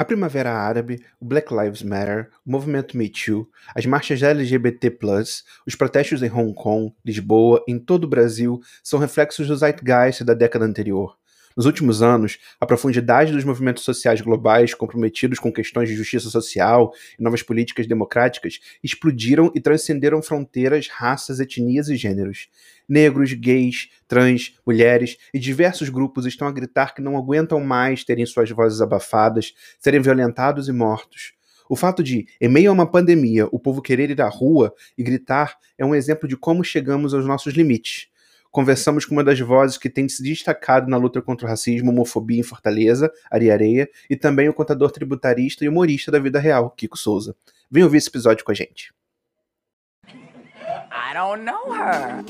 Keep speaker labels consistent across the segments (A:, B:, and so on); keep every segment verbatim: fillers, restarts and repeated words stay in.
A: A Primavera Árabe, o Black Lives Matter, o movimento Me Too, as marchas L G B T plus, os protestos em Hong Kong, Lisboa, em todo o Brasil, são reflexos do zeitgeist da década anterior. Nos últimos anos, a profundidade dos movimentos sociais globais comprometidos com questões de justiça social e novas políticas democráticas explodiram e transcenderam fronteiras, raças, etnias e gêneros. Negros, gays, trans, mulheres e diversos grupos estão a gritar que não aguentam mais terem suas vozes abafadas, serem violentados e mortos. O fato de, em meio a uma pandemia, o povo querer ir à rua e gritar é um exemplo de como chegamos aos nossos limites. Conversamos com uma das vozes que tem se destacado na luta contra o racismo e homofobia em Fortaleza, Ari Areia, e também o contador tributarista e humorista da vida real, Kiko Souza. Vem ouvir esse episódio com a gente.
B: I don't know her.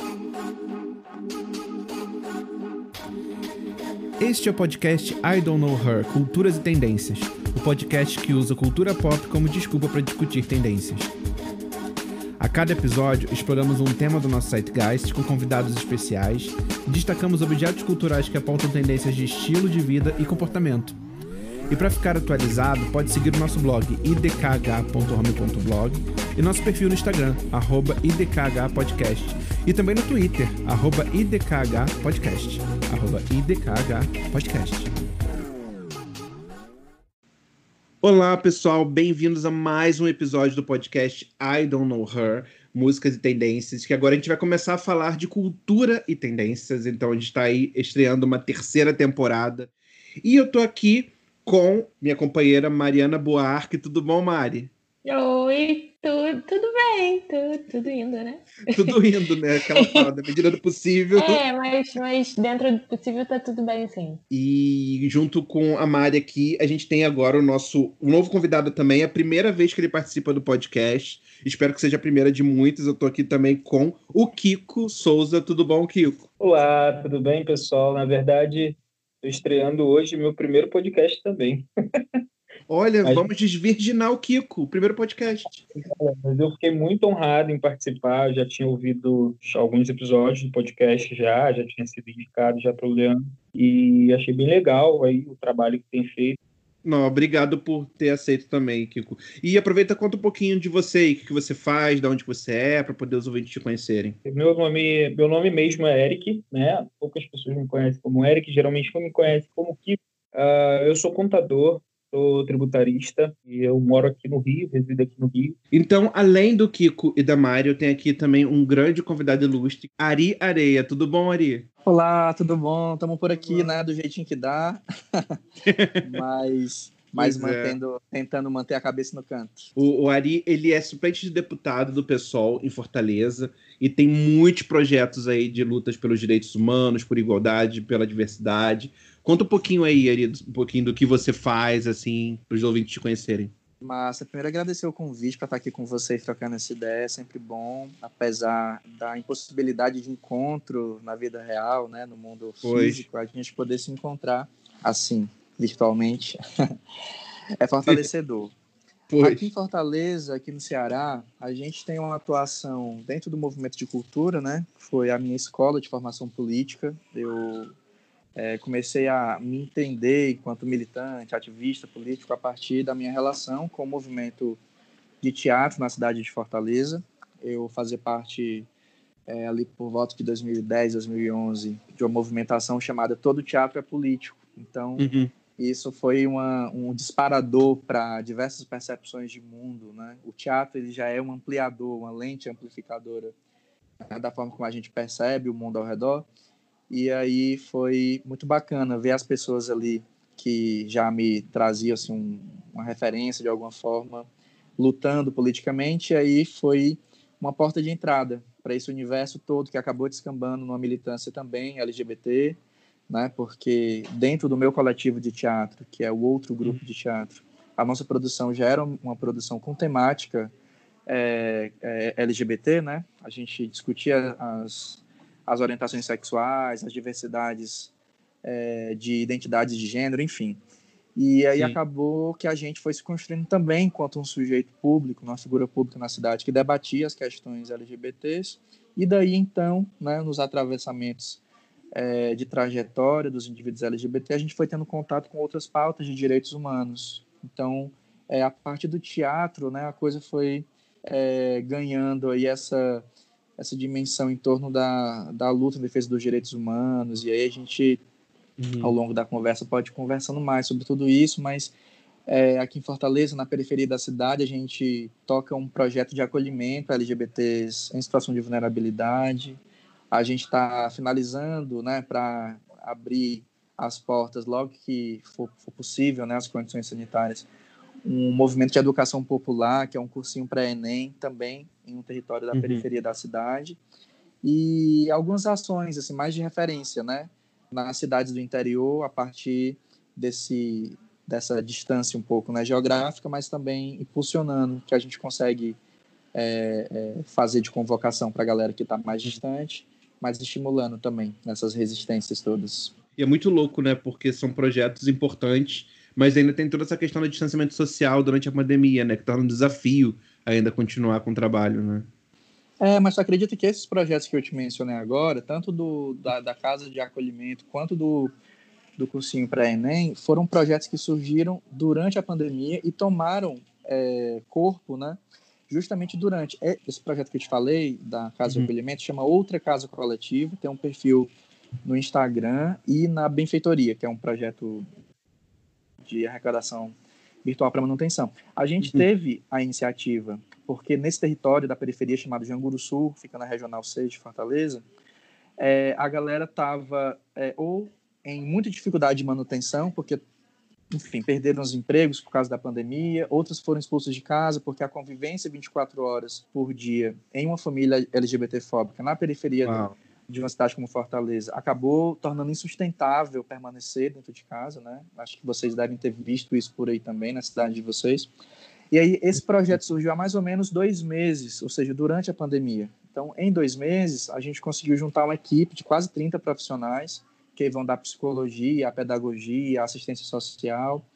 A: Este é o podcast I Don't Know Her, Culturas e Tendências, o podcast que usa cultura pop como desculpa para discutir tendências. A cada episódio, exploramos um tema do nosso Zeitgeist com convidados especiais e destacamos objetos culturais que apontam tendências de estilo de vida e comportamento. E para ficar atualizado, pode seguir o nosso blog i d k h ponto home ponto blog e nosso perfil no Instagram, arroba i d k h podcast, e também no Twitter, arroba i d k h podcast, arroba i d k h podcast. Olá, pessoal, bem-vindos a mais um episódio do podcast I Don't Know Her, Músicas e Tendências, que agora a gente vai começar a falar de cultura e tendências. Então a gente está aí estreando uma terceira temporada. E eu tô aqui com minha companheira Mariana Buarque. Tudo bom, Mari?
C: Oi, tudo, tudo bem, tudo, tudo indo, né?
A: Tudo indo, né? Aquela fala, da medida do possível.
C: É, mas, mas dentro do possível tá tudo bem, sim.
A: E junto com a Mari aqui, a gente tem agora o nosso um novo convidado também. É a primeira vez que ele participa do podcast. Espero que seja a primeira de muitos. Eu tô aqui também com o Kiko Souza. Tudo bom, Kiko?
D: Olá, tudo bem, pessoal? Na verdade, estou estreando hoje meu primeiro podcast também.
A: Olha,
D: Mas-
A: vamos desvirginar o Kiko, o primeiro podcast.
D: Mas eu fiquei muito honrado em participar. Eu já tinha ouvido alguns episódios do podcast já, já tinha sido indicado já para o Leandro. E achei bem legal aí o trabalho que tem feito.
A: Não, obrigado por ter aceito também, Kiko. E aproveita, conta um pouquinho de você, o que que você faz, de onde você é, para poder os ouvintes te conhecerem.
D: Meu nome, meu nome mesmo é Eric, né? Poucas pessoas me conhecem como Eric, geralmente não me conhecem como Kiko. Ah, eu sou contador, sou tributarista e eu moro aqui no Rio, resido aqui no Rio.
A: Então, além do Kiko e da Mari, eu tenho aqui também um grande convidado ilustre, Ari Areia. Tudo bom, Ari?
E: Olá, tudo bom? Estamos por aqui, né, do jeitinho que dá, mas, mas
A: Pois é.
E: mantendo, tentando manter a cabeça no canto.
A: O, o Ari, ele é suplente de deputado do PSOL em Fortaleza e tem muitos projetos aí de lutas pelos direitos humanos, por igualdade, pela diversidade. Conta um pouquinho aí, Ari, um pouquinho do que você faz, assim, para os ouvintes te conhecerem.
E: Mas primeiro agradecer o convite para estar aqui com vocês trocando essa ideia, é sempre bom, apesar da impossibilidade de encontro na vida real, né, no mundo
A: Pois.
E: físico, a gente poder se encontrar assim, virtualmente, é fortalecedor. Aqui em Fortaleza, aqui no Ceará, a gente tem uma atuação dentro do movimento de cultura, né? Foi a minha escola de formação política. Eu é, comecei a me entender enquanto militante, ativista político, a partir da minha relação com o movimento de teatro na cidade de Fortaleza. Eu fazia parte, é, ali por volta de dois mil e dez, dois mil e onze, de uma movimentação chamada Todo Teatro é Político. Então,
A: Uhum.
E: isso foi uma, um disparador para diversas percepções de mundo, né? O teatro ele já é um ampliador, uma lente amplificadora, né, da forma como a gente percebe o mundo ao redor. E aí foi muito bacana ver as pessoas ali que já me traziam assim, um, uma referência de alguma forma, lutando politicamente. E aí foi uma porta de entrada para esse universo todo que acabou descambando numa militância também L G B T, né? Porque dentro do meu coletivo de teatro, que é o outro grupo de teatro, a nossa produção já era uma produção com temática é, é, L G B T, né? A gente discutia as, as orientações sexuais, as diversidades é, de identidades de gênero, enfim. E aí
A: Sim.
E: acabou que a gente foi se construindo também enquanto um sujeito público, uma figura pública na cidade que debatia as questões L G B Ts, e daí então, né, nos atravessamentos é, de trajetória dos indivíduos L G B T, a gente foi tendo contato com outras pautas de direitos humanos, Então, é, a partir do teatro, né, a coisa foi é, ganhando aí essa, essa dimensão em torno da, da luta em defesa dos direitos humanos, e aí a gente, uhum. ao longo da conversa, pode ir conversando mais sobre tudo isso, mas é, aqui em Fortaleza, na periferia da cidade, a gente toca um projeto de acolhimento a L G B Ts em situação de vulnerabilidade. A gente está finalizando, né, para abrir as portas logo que for, for possível, né, as condições sanitárias, um movimento de educação popular, que é um cursinho pré-ENEM, também em um território da uhum. periferia da cidade, e algumas ações assim, mais de referência, né, nas cidades do interior, a partir desse, dessa distância um pouco, né, geográfica, mas também impulsionando, que a gente consegue é, é, fazer de convocação para a galera que está mais distante, mas estimulando também nessas resistências todas.
A: E é muito louco, né, porque são projetos importantes, mas ainda tem toda essa questão do distanciamento social durante a pandemia, né, que torna um desafio ainda continuar com o trabalho, né?
E: É, mas tu acredita que esses projetos que eu te mencionei agora, tanto do, da, da Casa de Acolhimento quanto do, do cursinho pré-ENEM, foram projetos que surgiram durante a pandemia e tomaram é, corpo, né, justamente durante. Esse projeto que eu te falei, da Casa uhum. de Acolhimento, chama Outra Casa Coletiva, tem um perfil no Instagram e na Benfeitoria, que é um projeto de arrecadação virtual para manutenção. A gente uhum. teve a iniciativa, porque nesse território da periferia chamado Janguru Sul, fica na Regional seis de Fortaleza, é, a galera estava é, ou em muita dificuldade de manutenção, porque, enfim, perderam os empregos por causa da pandemia, outros foram expulsos de casa porque a convivência vinte e quatro horas por dia em uma família L G B T-fóbica na periferia Uau. de uma cidade como Fortaleza acabou tornando insustentável permanecer dentro de casa, né? Acho que vocês devem ter visto isso por aí também, na cidade de vocês. E aí esse projeto surgiu há mais ou menos dois meses, ou seja, durante a pandemia. Então, em dois meses, a gente conseguiu juntar uma equipe de quase trinta profissionais que vão dar psicologia, pedagogia, assistência social,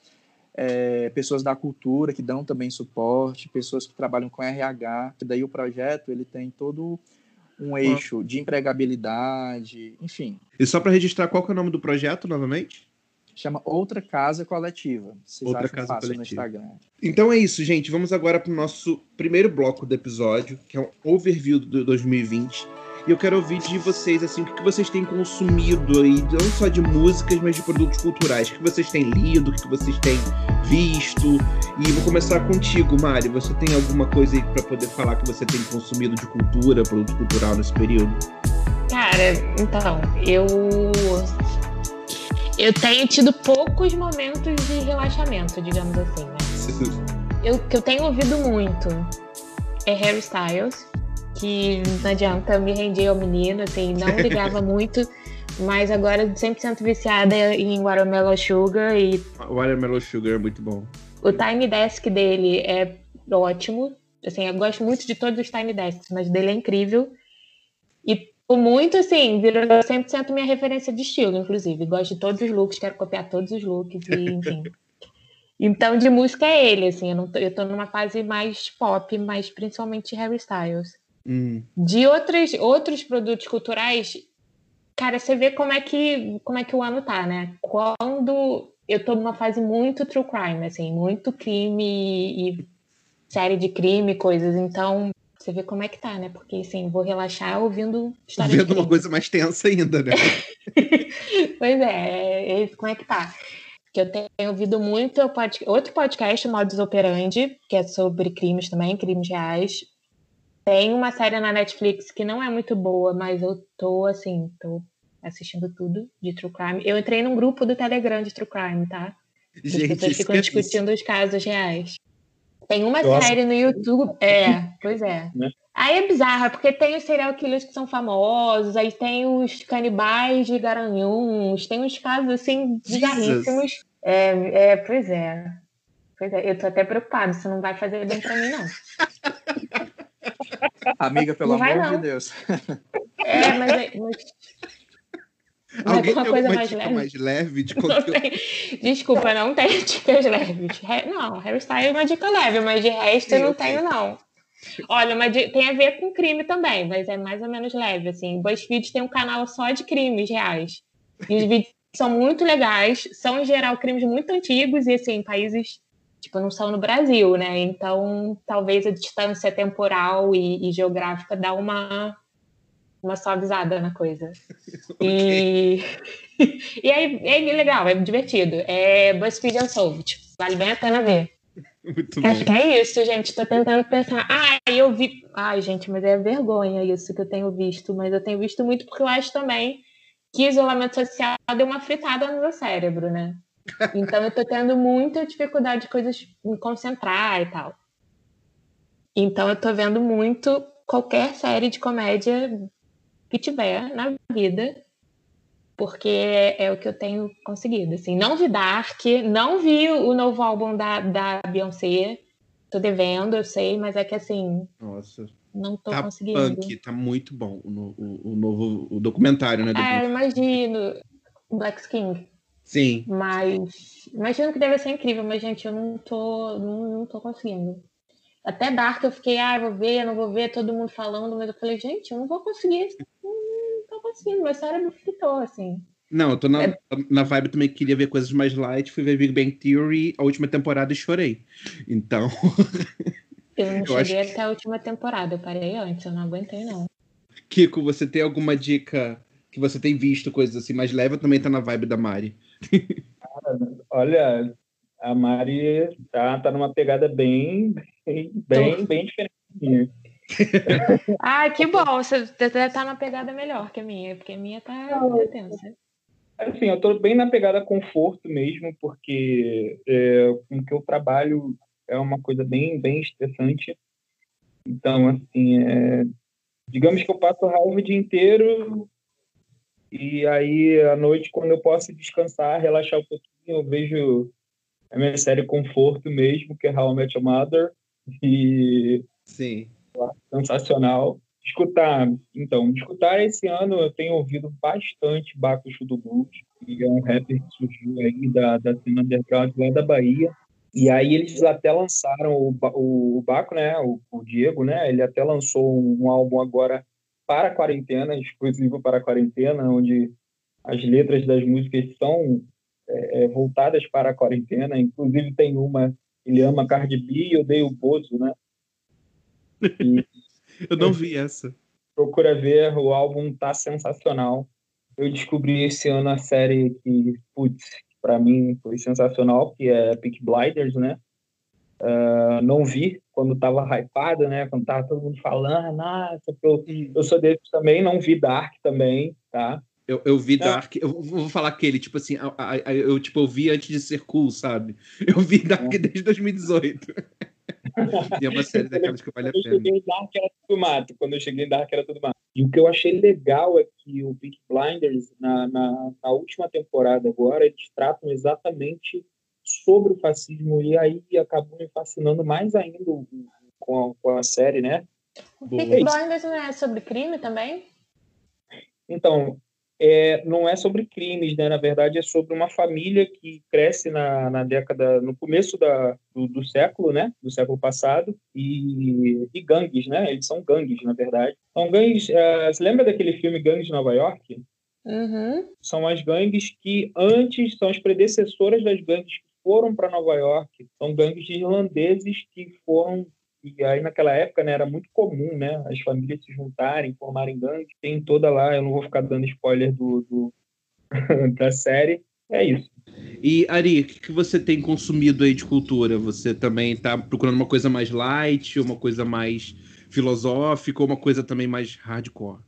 E: é, pessoas da cultura que dão também suporte, pessoas que trabalham com R H, que daí o projeto ele tem todo um eixo de empregabilidade, enfim.
A: E só para registrar, qual que é o nome do projeto, novamente?
E: Chama Outra Casa Coletiva. Vocês
A: Outra
E: acham
A: Casa
E: fácil
A: Coletiva.
E: no Instagram.
A: Então é isso, gente. Vamos agora para o nosso primeiro bloco do episódio, que é um overview do dois mil e vinte. E eu quero ouvir de vocês, assim, o que vocês têm consumido aí, não só de músicas, mas de produtos culturais. O que vocês têm lido, o que vocês têm visto. E vou começar contigo, Mari. Você tem alguma coisa aí para poder falar que você tem consumido de cultura, produto cultural nesse período?
C: Cara, então, eu... Eu tenho tido poucos momentos de relaxamento, digamos assim, né? Eu, o que eu tenho ouvido muito é Harry Styles, que não adianta, eu me rendi ao menino, assim, não ligava muito, mas agora cem por cento viciada em Watermelon Sugar. E
A: Watermelon Sugar é muito bom.
C: O Tiny Desk dele é ótimo, assim, eu gosto muito de todos os Tiny Desks, mas dele é incrível. E muito, assim, virou cem por cento minha referência de estilo, inclusive. Gosto de todos os looks, quero copiar todos os looks, e enfim. Então, de música é ele, assim. Eu, não tô, eu tô numa fase mais pop, mas principalmente Harry Styles.
A: Hum.
C: De outros, outros produtos culturais, cara, você vê como é, que, como é que o ano tá, né? Quando eu tô numa fase muito true crime, assim, muito crime e série de crime, coisas. Então... Você vê como é que tá, né? Porque, assim, vou relaxar ouvindo história
A: Vendo uma coisa mais tensa ainda, né?
C: Pois é, é como é que tá. Que eu tenho ouvido muito pod... outro podcast, Modus Operandi, que é sobre crimes também, crimes reais. Tem uma série na Netflix que não é muito boa, mas eu tô, assim, tô assistindo tudo de True Crime. Eu entrei num grupo do Telegram de True Crime, tá? As
A: Gente,
C: pessoas ficam
A: é
C: discutindo
A: isso.
C: os casos reais. Tem uma
D: Nossa.
C: série no YouTube... É, pois é.
D: Né?
C: Aí é bizarro, porque tem os serial killers que são famosos, aí tem os canibais de Garanhuns, tem uns casos, assim, bizarríssimos. É, é, pois é. Pois é, eu tô até preocupada, isso não vai fazer bem pra mim, não.
E: Amiga, pelo
C: Não vai,
E: amor
C: não.
E: de Deus.
C: É, mas... É, mas...
A: Alguém
C: uma
A: tem
C: coisa
A: alguma
C: mais
A: dica
C: leve.
A: mais leve de
C: Não
A: conteúdo?
C: tem. Desculpa, não tenho dicas leves. Não, Harry Styles é uma dica leve, mas de resto eu não
A: okay.
C: tenho, não. Olha, mas tem a ver com crime também, mas é mais ou menos leve, assim. O BuzzFeed tem um canal só de crimes reais. E os vídeos são muito legais, são, em geral, crimes muito antigos e, assim, países tipo, não são no Brasil, né? Então, talvez a distância temporal e, e geográfica dá uma, uma suavizada na coisa. Okay. E, e aí é legal, é divertido. É BuzzFeed Unsolved. Vale bem a pena ver.
A: Muito
C: Acho
A: bom.
C: que é isso, gente. Tô tentando pensar. Ah, eu vi. Ai, gente, mas é vergonha isso que eu tenho visto. Mas eu tenho visto muito porque eu acho também que isolamento social deu uma fritada no meu cérebro, né? Então eu tô tendo muita dificuldade de coisas me concentrar e tal. Então eu tô vendo muito qualquer série de comédia que tiver na vida, porque é, é o que eu tenho conseguido. Assim, não vi Dark, não vi o novo álbum da, da Beyoncé. Tô devendo, eu sei, mas é que assim.
A: Nossa.
C: Não tô
A: Tá
C: conseguindo.
A: punk, tá muito bom o, o, o novo o documentário, né? Do
C: É, imagino. Black King.
A: Sim.
C: Mas imagino que deve ser incrível, mas, gente, eu não tô, não, não tô conseguindo. Até Dark eu fiquei, ah, vou ver, não vou ver, todo mundo falando, mas eu falei, gente, eu não vou conseguir. Não, não tô conseguindo, meu cérebro fritou, assim.
A: Não, eu tô na,
C: É.
A: na vibe também que queria ver coisas mais light, fui ver Big Bang Theory a última temporada e chorei. Então.
C: Eu não
A: eu
C: cheguei
A: acho que...
C: até a última temporada, eu parei antes, eu não aguentei, não.
A: Kiko, você tem alguma dica que você tem visto, coisas assim mais leve, ou também tá na vibe da Mari?
D: Olha, a Mari tá, tá numa pegada bem, bem, bem, bem diferente.
C: Ah, que bom, você tá numa pegada melhor que a minha, porque a minha tá, tá tensa.
D: Assim, eu tô bem na pegada conforto mesmo, porque é, com que eu trabalho é uma coisa bem, bem estressante. Então, assim, é, digamos que eu passo raiva o dia inteiro e aí à noite, quando eu posso descansar, relaxar um pouquinho, eu vejo a minha série conforto mesmo, que é How I Met Your Mother, e
A: Sim.
D: sensacional. Escutar, então, escutar esse ano eu tenho ouvido bastante Bacchus do Blues, que é um rapper que surgiu aí da, da cena underground lá da Bahia. E aí eles até lançaram o, o, o Baco, né, o, o Diego, né, ele até lançou um, um álbum agora para a quarentena, exclusivo para a quarentena, onde as letras das músicas são é, voltadas para a quarentena. Inclusive tem uma, ele ama Cardi B e odeia o Bozo, né? E
A: eu não vi essa.
D: Procura ver, o álbum tá sensacional. Eu descobri esse ano a série que, putz, para mim foi sensacional, que é Peaky Blinders, né? Uh, não vi quando tava hypado, né? Quando tava todo mundo falando, nossa, eu, eu sou desses também, não vi Dark também, tá?
A: Eu, eu vi Dark, eu vou falar aquele, tipo assim, eu, eu, eu, tipo, eu vi antes de ser cool, sabe? Eu vi Dark é. desde dois mil e dezoito. E é uma série daquelas que vale a pena.
D: Quando eu cheguei em Dark era tudo mato. Quando eu cheguei em Dark era tudo mato. E o que eu achei legal é que o Peaky Blinders, na, na, na última temporada agora, eles tratam exatamente sobre o fascismo. E aí acabou me fascinando mais ainda com a, com a série, né?
C: O Peaky Blinders não é sobre crime também?
D: Então, é, não é sobre crimes, né? Na verdade, é sobre uma família que cresce na, na década, no começo da, do, do século, né? Do século passado, e, e gangues, né? Eles são gangues, na verdade. São gangues. É, você lembra daquele filme Gangues de Nova York?
C: Uhum.
D: São as gangues que antes são as predecessoras das gangues que foram para Nova York. São gangues de irlandeses que foram. E aí, naquela época, né, era muito comum, né, as famílias se juntarem, formarem gangues. Tem toda lá, eu não vou ficar dando spoiler do, do da série. É isso.
A: E, Ari, o que, que você tem consumido aí de cultura? Você também está procurando uma coisa mais light, uma coisa mais filosófica, ou uma coisa também mais hardcore?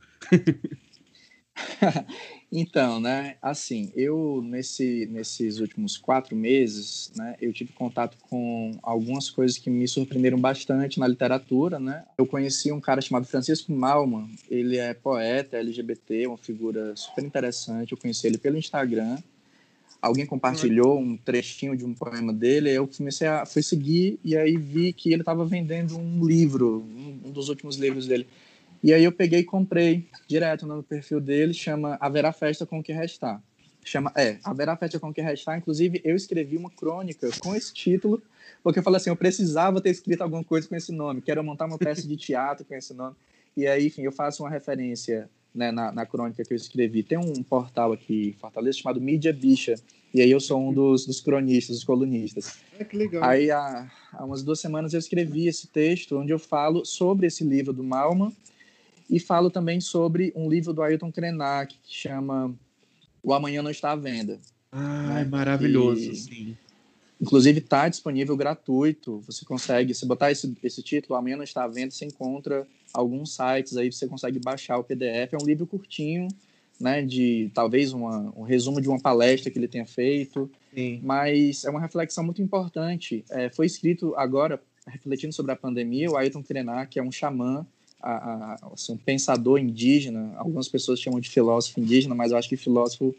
E: Então, né, assim, eu nesse, nesses últimos quatro meses, né, eu tive contato com algumas coisas que me surpreenderam bastante na literatura, né. Eu conheci um cara chamado Francisco Malman, ele é poeta, L G B T, uma figura super interessante, eu conheci ele pelo Instagram. Alguém compartilhou um trechinho de um poema dele, eu comecei a fui seguir e aí vi que ele estava vendendo um livro, um, um dos últimos livros dele. E aí eu peguei e comprei direto no perfil dele, chama Haverá Festa com o que Restar. Chama, é, Haverá Festa com o que Restar. Inclusive, eu escrevi uma crônica com esse título, porque eu falei assim, eu precisava ter escrito alguma coisa com esse nome, quero montar uma peça de teatro com esse nome. E aí, enfim, eu faço uma referência, né, na, na crônica que eu escrevi. Tem um portal aqui em Fortaleza chamado Mídia Bicha, E aí eu sou um dos, dos cronistas, dos colunistas.
A: É, que legal.
E: Aí há, há umas duas semanas eu escrevi esse texto onde eu falo sobre esse livro do Malman e falo também sobre um livro do Ailton Krenak que chama O Amanhã Não Está à Venda.
A: Ah,
E: né?
A: é maravilhoso,
E: E,
A: sim.
E: inclusive está disponível gratuito. Você consegue, se botar esse, esse título, Amanhã Não Está à Venda, você encontra alguns sites aí, você consegue baixar o P D F. É um livro curtinho, né, de talvez uma, um resumo de uma palestra que ele tenha feito.
A: Sim.
E: Mas é uma reflexão muito importante. É, foi escrito agora, refletindo sobre a pandemia, o Ailton Krenak, que é um xamã, a, a, assim, um pensador indígena. Algumas pessoas chamam de filósofo indígena, mas eu acho que filósofo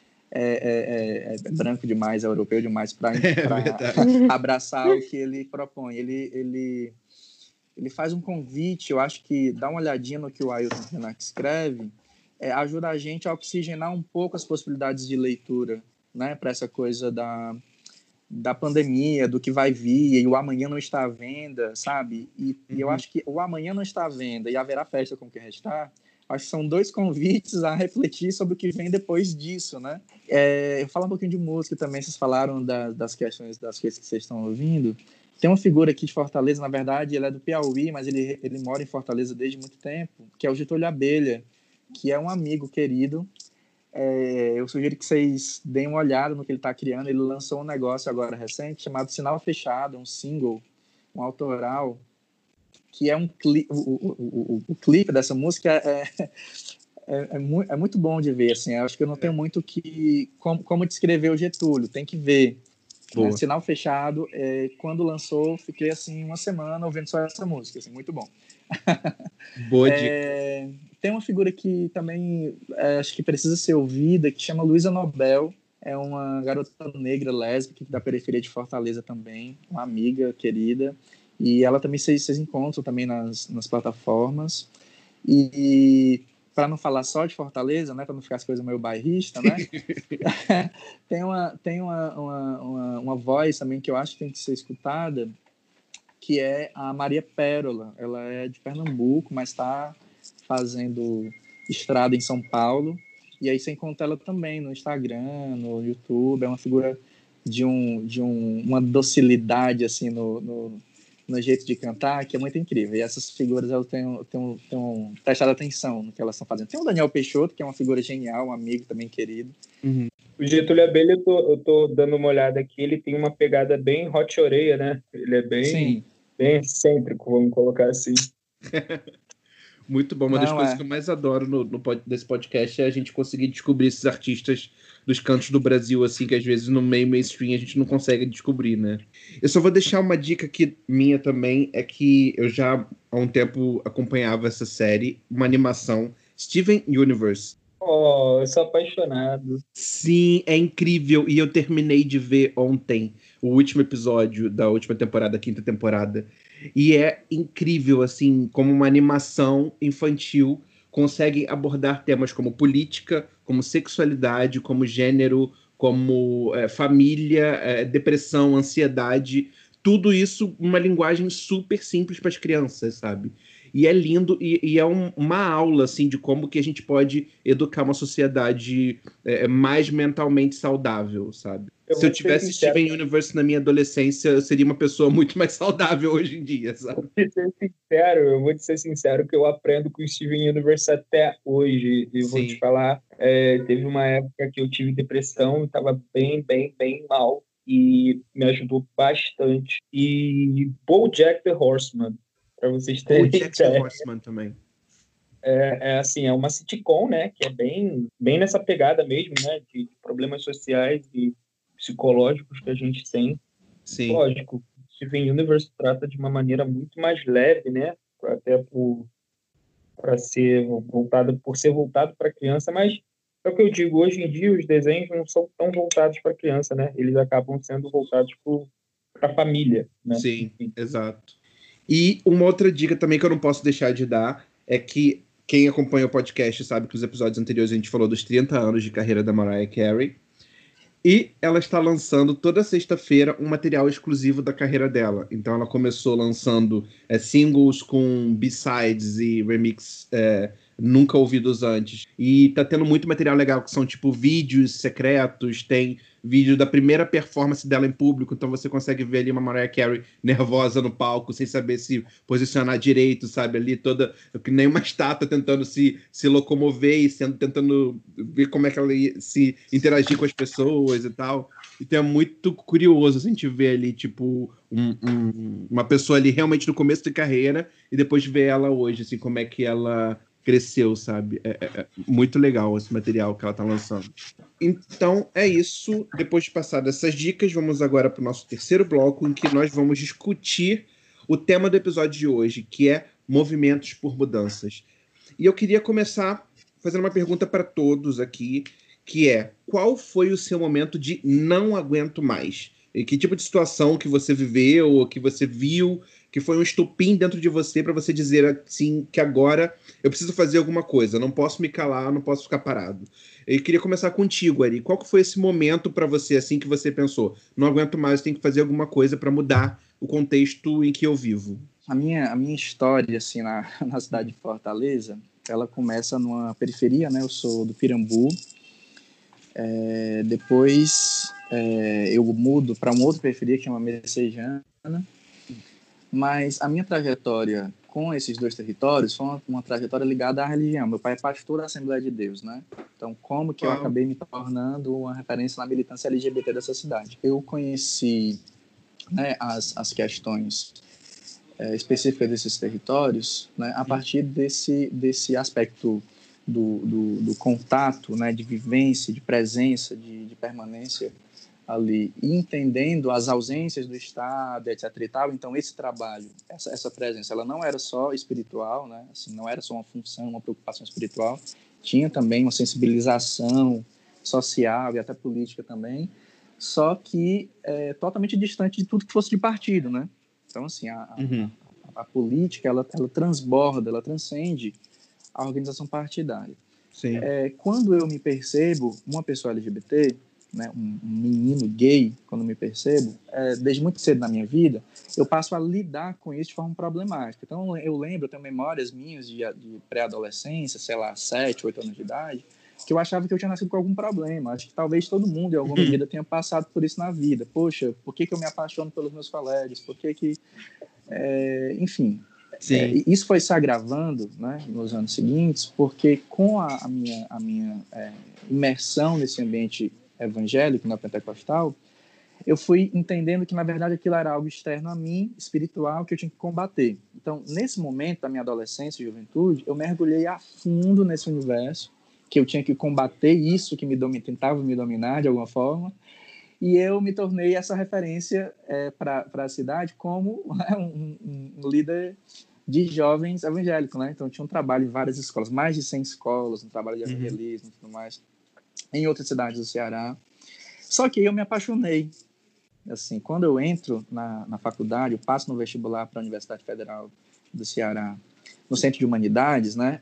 E: é, é, é, é branco demais, é europeu demais para
A: É
E: abraçar o que ele propõe. Ele, ele, ele faz um convite, eu acho que dá uma olhadinha no que o Ailton Krenak escreve, é, ajuda a gente a oxigenar um pouco as possibilidades de leitura, né, para essa coisa da, da pandemia, do que vai vir, e o amanhã não está à venda, sabe? E, uhum. e eu acho que o amanhã não está à venda e haverá festa com o que restar, acho que são dois convites a refletir sobre o que vem depois disso, né? É, eu falo um pouquinho de música também, vocês falaram da, das questões, das coisas que vocês estão ouvindo. Tem uma figura aqui de Fortaleza, na verdade, ele é do Piauí, mas ele, ele mora em Fortaleza desde muito tempo, que é o Getúlio Abelha, que é um amigo querido. É, eu sugiro que vocês deem uma olhada no que ele está criando. Ele lançou um negócio agora recente chamado Sinal Fechado, um single, um autoral, que é um clipe. O, o, o, o clipe dessa música é, é, é, muito, é muito bom de ver. Assim, eu acho que eu não tenho muito que como, como descrever o Getúlio, tem que ver. Né? Sinal Fechado, é, quando lançou, fiquei assim uma semana ouvindo só essa música, assim, muito bom.
A: Boa dica.
E: É, tem uma figura que também é, acho que precisa ser ouvida, que chama Luísa Nobel. É uma garota negra lésbica da periferia de Fortaleza também, uma amiga querida. E ela também, vocês, vocês encontram também nas, nas plataformas. E, e para não falar só de Fortaleza, né, para não ficar as coisas meio bairrista, né, tem, uma, tem uma, uma, uma, uma voz também que eu acho que tem que ser escutada, que é a Maria Pérola. Ela é de Pernambuco, mas está fazendo estrada em São Paulo. E aí você encontra ela também no Instagram, no YouTube. É uma figura de, um, de um, uma docilidade assim, no, no, no jeito de cantar, que é muito incrível. E essas figuras eu tenho, tenho, tenho prestado atenção no que elas estão fazendo. Tem o Daniel Peixoto, que é uma figura genial, um amigo também querido.
A: Uhum.
D: O Getúlio Abelha, eu tô, eu tô dando uma olhada aqui, ele tem uma pegada bem hot oreia, né? Ele é bem, bem excêntrico, vamos colocar assim.
A: Muito bom. Uma
E: Não,
A: das coisas
E: é.
A: que eu mais adoro no, no pod, desse podcast é a gente conseguir descobrir esses artistas dos cantos do Brasil, assim, que às vezes no meio mainstream a gente não consegue descobrir, né? Eu só vou deixar uma dica aqui minha também, é que eu já há um tempo acompanhava essa série, uma animação, Steven Universe.
D: Oh, eu sou apaixonado.
A: Sim, é incrível. E eu terminei de ver ontem o último episódio da última temporada, a quinta temporada. E é incrível, assim, como uma animação infantil consegue abordar temas como política, como sexualidade, como gênero, como é, família, é, depressão, ansiedade. Tudo isso numa linguagem super simples para as crianças, sabe? E é lindo, e, e é um, uma aula, assim, de como que a gente pode educar uma sociedade é, mais mentalmente saudável, sabe?
D: Eu
A: Se eu
D: vou ser
A: tivesse
D: sincero.
A: Steven Universe na minha adolescência, eu seria uma pessoa muito mais saudável hoje em dia, sabe?
D: Vou te ser sincero, eu vou te ser sincero que eu aprendo com o Steven Universe até hoje. E vou te
A: Sim.
D: falar, é, teve uma época que eu tive depressão, estava bem, bem, bem mal. E me ajudou bastante. E BoJack the Horseman, para vocês
A: Ou
D: terem
A: Jack the
D: ideia.
A: Horseman também.
D: É, é assim, é uma sitcom, né? Que é bem, bem nessa pegada mesmo, né? De problemas sociais e psicológicos que a gente tem.
A: Sim.
D: Lógico, Steven Universe trata de uma maneira muito mais leve, né? Até por para ser voltado por ser voltado para criança, mas é o que eu digo, hoje em dia os desenhos não são tão voltados para criança, né? Eles acabam sendo voltados para a família, né?
A: Sim,
D: Enfim.
A: exato. E uma outra dica também que eu não posso deixar de dar é que quem acompanha o podcast sabe que nos episódios anteriores a gente falou dos trinta anos de carreira da Mariah Carey. E ela está lançando toda sexta-feira um material exclusivo da carreira dela. Então ela começou lançando é, singles com B-sides e remix é, nunca ouvidos antes. E tá tendo muito material legal, que são tipo vídeos secretos, tem
B: vídeo da primeira performance dela em público, então você consegue ver ali uma Mariah Carey nervosa no palco, sem saber se posicionar direito, sabe? Ali toda, que nem uma estátua tentando se, se locomover e sendo, tentando ver como é que ela ia se interagir com as pessoas e tal. Então é muito curioso assim, a gente ver ali, tipo, um, um, uma pessoa ali realmente no começo de carreira e depois ver ela hoje, assim, como é que ela cresceu, sabe? É, é, é muito legal esse material que ela tá lançando. Então, é isso. Depois de passar dessas dicas, vamos agora para o nosso terceiro bloco, em que nós vamos discutir o tema do episódio de hoje, que é movimentos por mudanças. E eu queria começar fazendo uma pergunta para todos aqui, que é: qual foi o seu momento de não aguento mais? E que tipo de situação que você viveu, ou que você viu, que foi um estopim dentro de você para você dizer assim, que agora eu preciso fazer alguma coisa, não posso me calar, não posso ficar parado. Eu queria começar contigo, Ari. Qual que foi esse momento para você, assim, que você pensou, não aguento mais, tenho que fazer alguma coisa para mudar o contexto em que eu vivo?
E: A minha, a minha história, assim, na, na cidade de Fortaleza, ela começa numa periferia, né? Eu sou do Pirambu. É, depois é, eu mudo para uma outra periferia que chama Messejana. Mas a minha trajetória com esses dois territórios foi uma, uma trajetória ligada à religião. Meu pai é pastor da Assembleia de Deus, né? Então, como que eu
B: Uau.
E: acabei me tornando uma referência na militância L G B T dessa cidade? Eu conheci, né, as, as questões é, específicas desses territórios, né, a partir desse, desse aspecto do, do, do contato, né, de vivência, de presença, de, de permanência ali, e entendendo as ausências do Estado, etc e tal. Então esse trabalho, essa, essa presença, ela não era só espiritual, né? Assim, não era só uma função, uma preocupação espiritual, tinha também uma sensibilização social e até política também, só que é, totalmente distante de tudo que fosse de partido, né? Então assim, a,
B: Uhum.
E: a, a política, ela, ela transborda, ela transcende a organização partidária.
B: Sim.
E: É, quando eu me percebo uma pessoa L G B T, né, um, um menino gay, quando me percebo, é, desde muito cedo na minha vida, eu passo a lidar com isso de forma problemática. Então, eu lembro, eu tenho memórias minhas de, de pré-adolescência, sei lá, sete, oito anos de idade, que eu achava que eu tinha nascido com algum problema. Acho que talvez todo mundo, em alguma
B: Uhum.
E: medida, tenha passado por isso na vida. Poxa, por que, que eu me apaixono pelos meus colegas? Por que que... É, enfim...
B: Sim.
E: É, isso foi se agravando, né, nos anos seguintes, porque com a, a minha, a minha é, imersão nesse ambiente evangélico, na pentecostal, eu fui entendendo que, na verdade, aquilo era algo externo a mim, espiritual, que eu tinha que combater. Então, nesse momento da minha adolescência e juventude, eu mergulhei a fundo nesse universo, que eu tinha que combater isso que me domin- tentava me dominar de alguma forma, e eu me tornei essa referência é, para a cidade como um, um, um líder de jovens evangélicos, né? Então, eu tinha um trabalho em várias escolas, mais de cem escolas, um trabalho de evangelismo e tudo mais, em outras cidades do Ceará. Só que eu me apaixonei. Assim, quando eu entro na, na faculdade, eu passo no vestibular para a Universidade Federal do Ceará, no Centro de Humanidades, né?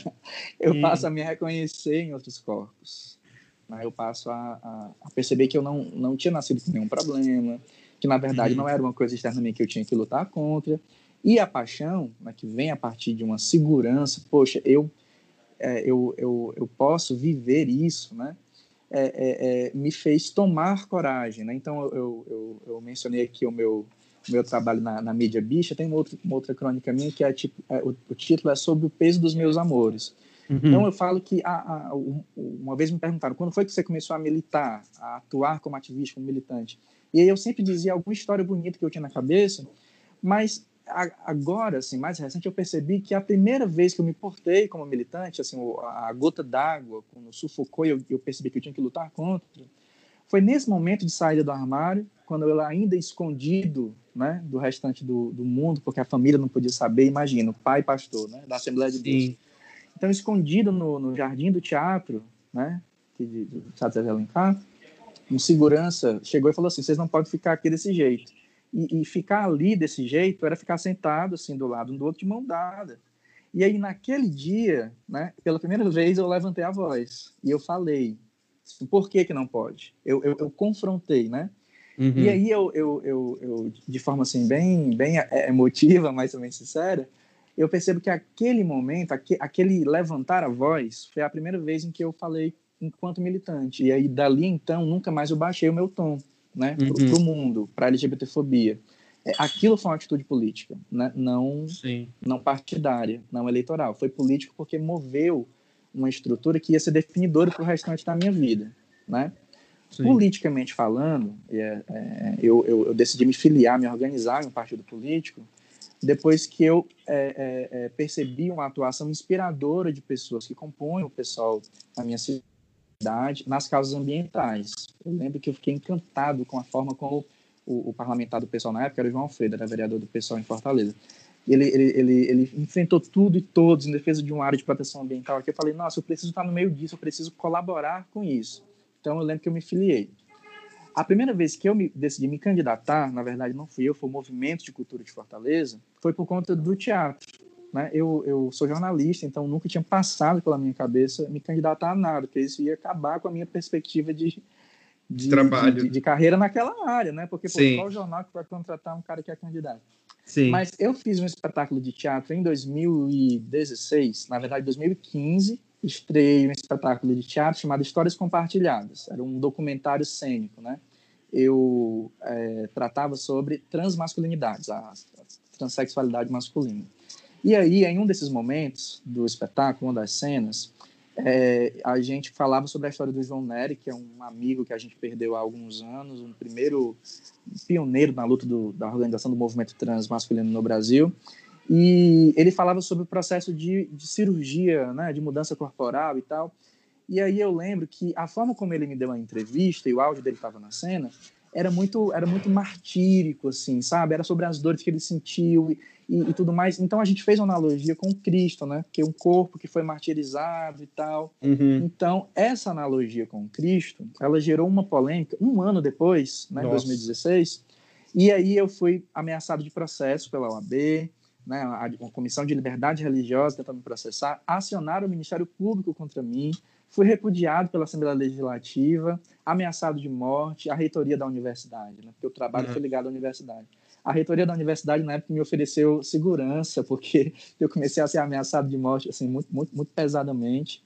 E: eu
B: Hum.
E: passo a me reconhecer em outros corpos. Eu passo a, a, a perceber que eu não, não tinha nascido com nenhum problema, que, na verdade,
B: Uhum.
E: não era uma coisa externa a mim que eu tinha que lutar contra. E a paixão, né, que vem a partir de uma segurança, poxa, eu, é, eu, eu, eu posso viver isso, né? É, é, é, me fez tomar coragem, né? Então, eu, eu, eu mencionei aqui o meu, meu trabalho na, na mídia bicha. Tem uma outra, uma outra crônica minha que é, tipo, é, o, o título é Sobre o Peso dos Meus Amores.
B: Uhum.
E: Então, eu falo que, a, a, uma vez me perguntaram, quando foi que você começou a militar, a atuar como ativista, como militante? E aí eu sempre dizia alguma história bonita que eu tinha na cabeça, mas agora, assim, mais recente, eu percebi que a primeira vez que eu me portei como militante, assim, a gota d'água, quando sufocou e eu, eu percebi que eu tinha que lutar contra, foi nesse momento de saída do armário, quando eu ainda escondido, né, do restante do, do mundo, porque a família não podia saber, imagina, o pai pastor, né, da Assembleia de Deus.
B: Sim.
E: Então, escondido no, no jardim do teatro, né, de, de, de Teatro Zé de Alencar, um segurança chegou e falou assim, vocês não podem ficar aqui desse jeito. E, e ficar ali desse jeito era ficar sentado, assim, do lado um do outro, de mão dada. E aí, naquele dia, né, pela primeira vez, eu levantei a voz. E eu falei, assim, por que que não pode? Eu, eu, eu confrontei, né?
B: Uhum.
E: E aí, eu, eu, eu, eu, de forma, assim, bem, bem emotiva, mas também sincera, eu percebo que aquele momento, aquele levantar a voz, foi a primeira vez em que eu falei enquanto militante. E aí, dali, então, nunca mais eu baixei o meu tom, né,
B: Uhum.
E: pro, pro mundo, pra LGBTfobia. É, aquilo foi uma atitude política, né, não,
B: Sim.
E: não partidária, não eleitoral. Foi político porque moveu uma estrutura que ia ser definidora pro restante da minha vida, né?
B: Sim.
E: Politicamente falando, é, é, eu, eu, eu decidi me filiar, me organizar em um partido político, depois que eu é, é, percebi uma atuação inspiradora de pessoas que compõem o pessoal da minha cidade nas causas ambientais. Eu lembro que eu fiquei encantado com a forma como o, o parlamentar do pessoal na época era o João Alfredo, era vereador do pessoal em Fortaleza. Ele, ele, ele, ele enfrentou tudo e todos em defesa de uma área de proteção ambiental. Aqui eu falei, nossa, eu preciso estar no meio disso, eu preciso colaborar com isso. Então eu lembro que eu me filiei. A primeira vez que eu me, decidi me candidatar, na verdade não fui eu, foi o Movimento de Cultura de Fortaleza, foi por conta do teatro. Né? Eu, eu sou jornalista, então nunca tinha passado pela minha cabeça me candidatar a nada, porque isso ia acabar com a minha perspectiva de, de,
B: Trabalho.
E: de, de, de carreira naquela área, né? Porque, pô,
B: Sim.
E: qual jornal que vai contratar um cara que é candidato?
B: Sim.
E: Mas eu fiz um espetáculo de teatro em dois mil e dezesseis, na verdade dois mil e quinze, estreiei um espetáculo de teatro chamado Histórias Compartilhadas. Era um documentário cênico, né? Eu é, tratava sobre transmasculinidades, a, a transexualidade masculina. E aí, em um desses momentos do espetáculo, uma das cenas, é, a gente falava sobre a história do João Nery, que é um amigo que a gente perdeu há alguns anos, um primeiro pioneiro na luta do, da organização do movimento transmasculino no Brasil. E ele falava sobre o processo de, de cirurgia, né, de mudança corporal e tal. E aí eu lembro que a forma como ele me deu a entrevista, e o áudio dele estava na cena, era muito, era muito martírico, assim, sabe? Era sobre as dores que ele sentiu e, e, e tudo mais. Então a gente fez uma analogia com Cristo, né? Que é um corpo que foi martirizado e tal.
B: Uhum.
E: Então, essa analogia com Cristo, ela gerou uma polêmica um ano depois, né, em dois mil e dezesseis, e aí eu fui ameaçado de processo pela O A B, né, a, a Comissão de Liberdade Religiosa tentou me processar, acionaram o Ministério Público contra mim, fui repudiado pela Assembleia Legislativa, ameaçado de morte, a reitoria da universidade, né, porque o trabalho uhum. foi ligado à universidade. A reitoria da universidade, na época, me ofereceu segurança, porque eu comecei a ser ameaçado de morte assim, muito, muito, muito pesadamente.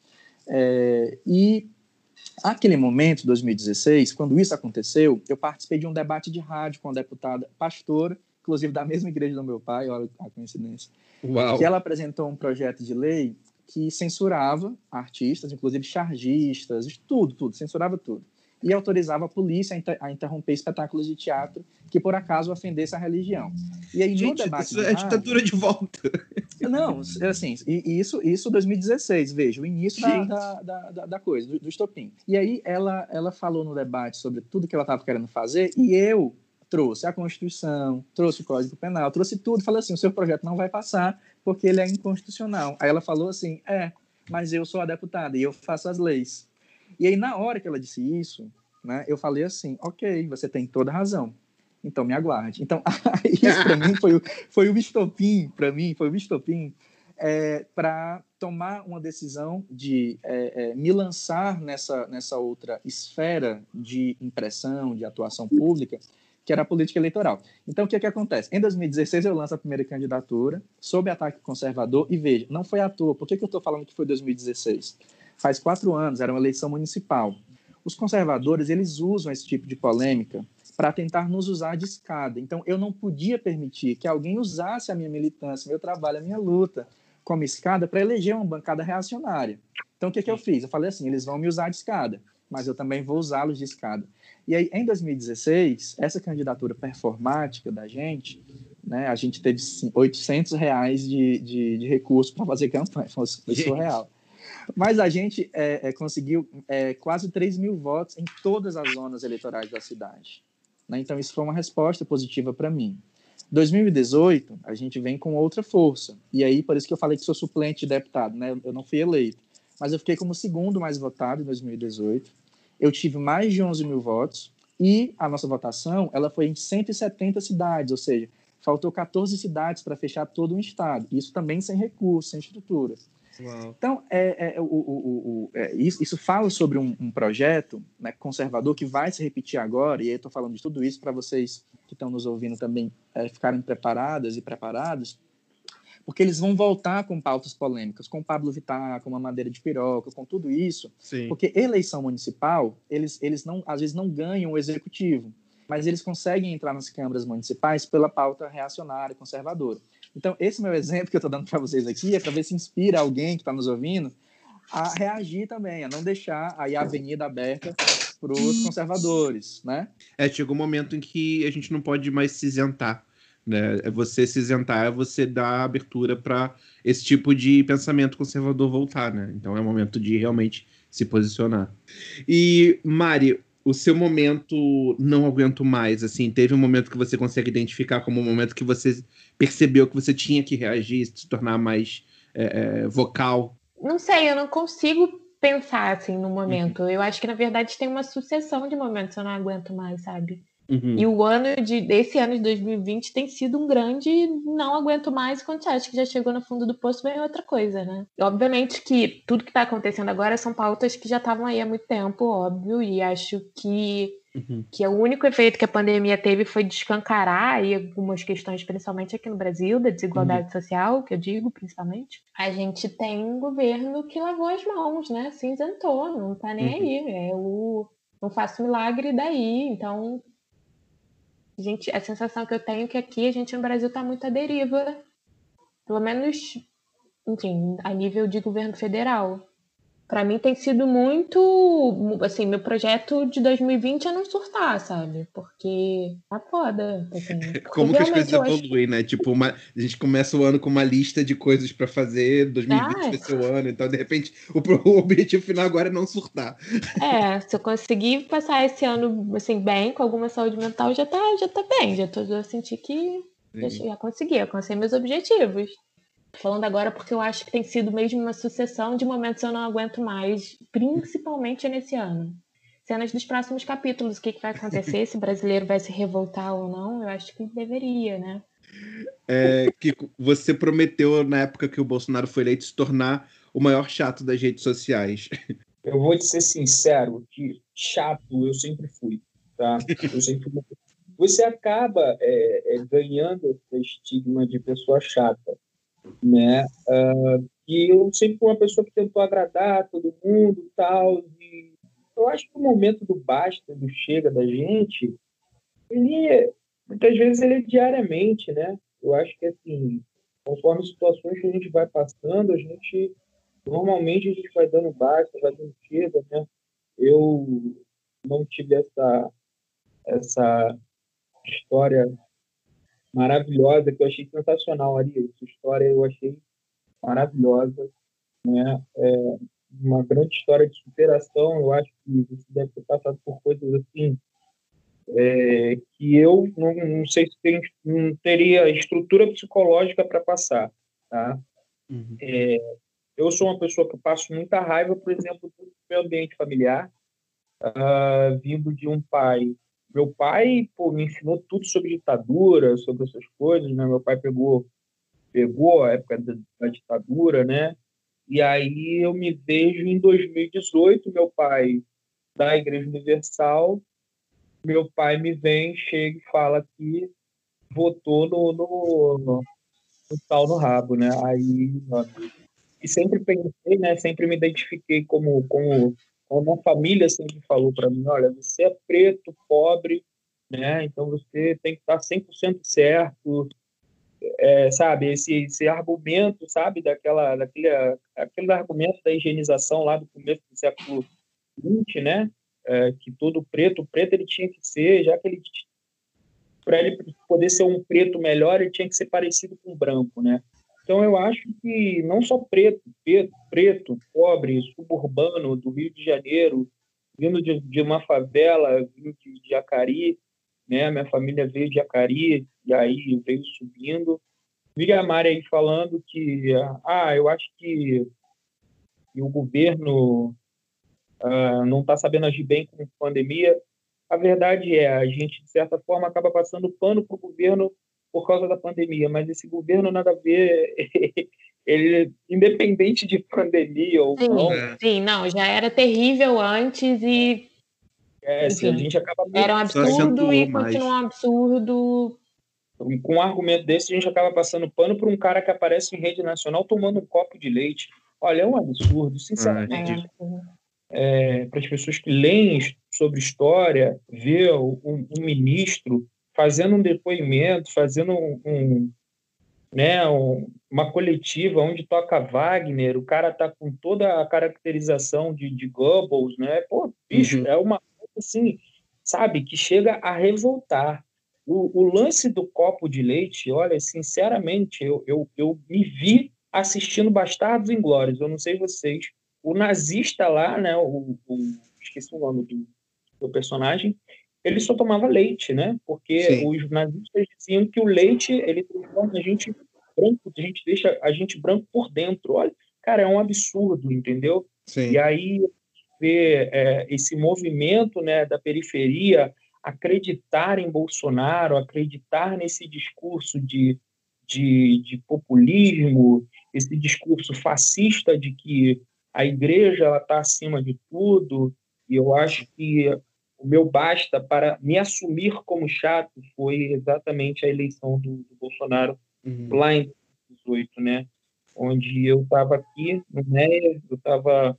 E: É, e naquele momento, dois mil e dezesseis, quando isso aconteceu, eu participei de um debate de rádio com a deputada pastora, inclusive da mesma igreja do meu pai, olha a coincidência,
B: Uau. Que
E: ela apresentou um projeto de lei que censurava artistas, inclusive chargistas, tudo, tudo, censurava tudo. E autorizava a polícia a, inter a interromper espetáculos de teatro que, por acaso, ofendesse a religião. E aí,
B: Gente,
E: no debate
B: isso
E: de
B: é
E: rádio,
B: ditadura de volta.
E: Não, assim, isso, isso dois mil e dezesseis, veja, o início da, da, da, da coisa, do, do estopim. E aí ela, ela falou no debate sobre tudo que ela estava querendo fazer e eu trouxe a Constituição, trouxe o Código Penal, trouxe tudo, falei assim, o seu projeto não vai passar porque ele é inconstitucional. Aí ela falou assim, é, mas eu sou a deputada e eu faço as leis. E aí na hora que ela disse isso, né, eu falei assim, ok, você tem toda razão. Então, me aguarde. Então, isso para mim foi, foi o estopim, para mim, foi o estopim é, para tomar uma decisão de é, é, me lançar nessa, nessa outra esfera de impressão, de atuação pública, que era a política eleitoral. Então, o que é que acontece? Em dois mil e dezesseis, eu lanço a primeira candidatura, sob ataque conservador, e veja, não foi à toa. Por que, que eu estou falando que foi dois mil e dezesseis? Faz quatro anos, era uma eleição municipal. Os conservadores, eles usam esse tipo de polêmica para tentar nos usar de escada. Então, eu não podia permitir que alguém usasse a minha militância, meu trabalho, a minha luta como escada para eleger uma bancada reacionária. Então, o que, que eu fiz? Eu falei assim, eles vão me usar de escada, mas eu também vou usá-los de escada. E aí, em dois mil e dezesseis, essa candidatura performática da gente, né, a gente teve oitocentos reais de, de, de recurso para fazer campanha, foi surreal. Mas a gente é, é, conseguiu é, quase três mil votos em todas as zonas eleitorais da cidade. Né? Então, isso foi uma resposta positiva para mim. dois mil e dezoito, a gente vem com outra força. E aí, por isso que eu falei que sou suplente de deputado, né? Eu não fui eleito. Mas eu fiquei como segundo mais votado em dois mil e dezoito. Eu tive mais de onze mil votos. E a nossa votação, ela foi em cento e setenta cidades, ou seja, faltou quatorze cidades para fechar todo um estado. Isso também sem recurso, sem estrutura.
B: Uau.
E: Então, é, é, o, o, o, é, isso, isso fala sobre um, um projeto, né, conservador que vai se repetir agora, e aí eu estou falando de tudo isso para vocês que estão nos ouvindo também é, ficarem preparadas e preparados, porque eles vão voltar com pautas polêmicas, com Pablo Vittar, com Mamadeira de Piroca, com tudo isso,
B: Sim.
E: porque eleição municipal, eles, eles não, às vezes não ganham o executivo, mas eles conseguem entrar nas câmaras municipais pela pauta reacionária, conservadora. Então, esse meu exemplo que eu estou dando para vocês aqui é para ver se inspira alguém que está nos ouvindo a reagir também, a não deixar aí a avenida aberta para os conservadores, né?
B: É, chega um momento em que a gente não pode mais se isentar, né? Você se isentar é você dar abertura para esse tipo de pensamento conservador voltar, né? Então é o momento de realmente se posicionar. E, Mari, o seu momento não aguento mais, assim, teve um momento que você consegue identificar como um momento que você percebeu que você tinha que reagir, se tornar mais é, é, vocal?
C: Não sei, eu não consigo pensar assim no momento. Uhum. Eu acho que, na verdade, tem uma sucessão de momentos que eu não aguento mais, sabe? Uhum. E o ano de, desse ano de dois mil e vinte tem sido um grande não aguento mais, quando você acha que já chegou no fundo do poço, vem outra coisa, né? Obviamente que tudo que tá acontecendo agora são pautas que já estavam aí há muito tempo, óbvio, e acho que, uhum. que o único efeito que a pandemia teve foi descancarar aí algumas questões, principalmente aqui no Brasil, da desigualdade uhum. social, que eu digo, principalmente. A gente tem um governo que lavou as mãos, né? Cinzentou, não tá nem uhum. aí. É o não faço milagre daí, então... Gente, a sensação que eu tenho é que aqui a gente no Brasil está muito à deriva, pelo menos, enfim, a nível de governo federal. Para mim tem sido muito, assim, meu projeto de dois mil e vinte é não surtar, sabe? Porque tá foda. Assim,
B: como que as coisas evoluem, que... né? Tipo, uma, a gente começa o ano com uma lista de coisas para fazer, dois mil e vinte ah, vai ser o ano, então de repente o, o objetivo final agora é não surtar.
C: É, se eu conseguir passar esse ano, assim, bem, com alguma saúde mental, já tá, já tá bem, já tô, já senti que já, já consegui, alcancei meus objetivos. Falando agora porque eu acho que tem sido mesmo uma sucessão de momentos que eu não aguento mais, principalmente nesse ano. Cenas dos próximos capítulos, o que, que vai acontecer, se o brasileiro vai se revoltar ou não, eu acho que deveria, né?
B: É, que você prometeu, na época que o Bolsonaro foi eleito, se tornar o maior chato das redes sociais.
D: Eu vou te ser sincero, que chato eu sempre fui, tá? Eu sempre fui. Você acaba é, é, ganhando esse estigma de pessoa chata, né? Uh, e eu sempre fui uma pessoa que tentou agradar todo mundo e tal. E eu acho que o momento do basta, do chega da gente, ele é, muitas vezes ele é diariamente, né? Eu acho que, assim, conforme as situações que a gente vai passando, a gente, normalmente a gente vai dando basta, vai dando chega, né? Eu não tive essa, essa história maravilhosa, que eu achei sensacional, Ari. Essa história eu achei maravilhosa, né? É uma grande história de superação. Eu acho que você deve ter passado por coisas assim é, que eu não, não sei se tem, não teria estrutura psicológica para passar, tá? Uhum. É, eu sou uma pessoa que passo muita raiva, por exemplo, do meu ambiente familiar, uh, vindo de um pai. Meu pai, pô, me ensinou tudo sobre ditadura, sobre essas coisas, né? Meu pai pegou pegou a época da, da ditadura, né? E aí eu me vejo em dois mil e dezoito, meu pai da Igreja Universal, meu pai me vem, chega e fala que votou no, no, no, no tal no rabo, né? Aí, e sempre pensei, né? Sempre me identifiquei como, como, como uma família sempre falou para mim, olha, você é preto, pobre, né? Então você tem que estar cem por cento certo. É, sabe, esse, esse argumento, sabe, daquela, daquele, aquele argumento da higienização lá do começo do século vinte, né, é, que todo preto, preto ele tinha que ser, já que ele, para ele poder ser um preto melhor, ele tinha que ser parecido com um branco, né. Então eu acho que não só preto, preto, preto pobre, suburbano do Rio de Janeiro, vindo de, de uma favela, vindo de, de Jacari, né, minha família veio de Jacari, e aí veio subindo. Vi a Mari aí falando que, ah, eu acho que, que o governo ah, não está sabendo agir bem com a pandemia. A verdade é, a gente, de certa forma, acaba passando pano para o governo por causa da pandemia, mas esse governo nada a ver, ele, independente de pandemia ou
C: sim,
D: não...
C: Sim, não, já era terrível antes e...
D: É, assim, a gente acaba...
C: Era um absurdo e continua um absurdo
D: Com um argumento desse, a gente acaba passando pano por um cara que aparece em rede nacional tomando um copo de leite. Olha, é um absurdo,
B: Ah,
D: sinceramente.
B: ridículo.
C: É,
D: É, para as pessoas que leem sobre história, ver um, um ministro fazendo um depoimento, fazendo um, um, né, um- uma coletiva onde toca Wagner, o cara tá com toda a caracterização de, de Goebbels, né? Pô, bicho,
B: Uhum.
D: é uma coisa assim, sabe, que chega a revoltar. O, o lance do copo de leite, olha, sinceramente, eu, eu, eu me vi assistindo Bastardos Inglórios, eu não sei vocês. O nazista lá, né, o, o- esqueci o nome do, do personagem, ele só tomava leite, né? Porque
B: Sim,
D: os nazistas diziam que o leite, ele transforma a gente branco, a gente deixa a gente branco por dentro. Olha, cara, é um absurdo, entendeu? E
B: sim.
D: aí ver é, esse movimento, né, da periferia acreditar em Bolsonaro, acreditar nesse discurso de, de, de populismo, esse discurso fascista de que a igreja está acima de tudo, e eu acho que o meu basta para me assumir como chato foi exatamente a eleição do, do Bolsonaro
B: Uhum.
D: lá em dois mil e dezoito, né? Onde eu estava aqui no Meia, eu estava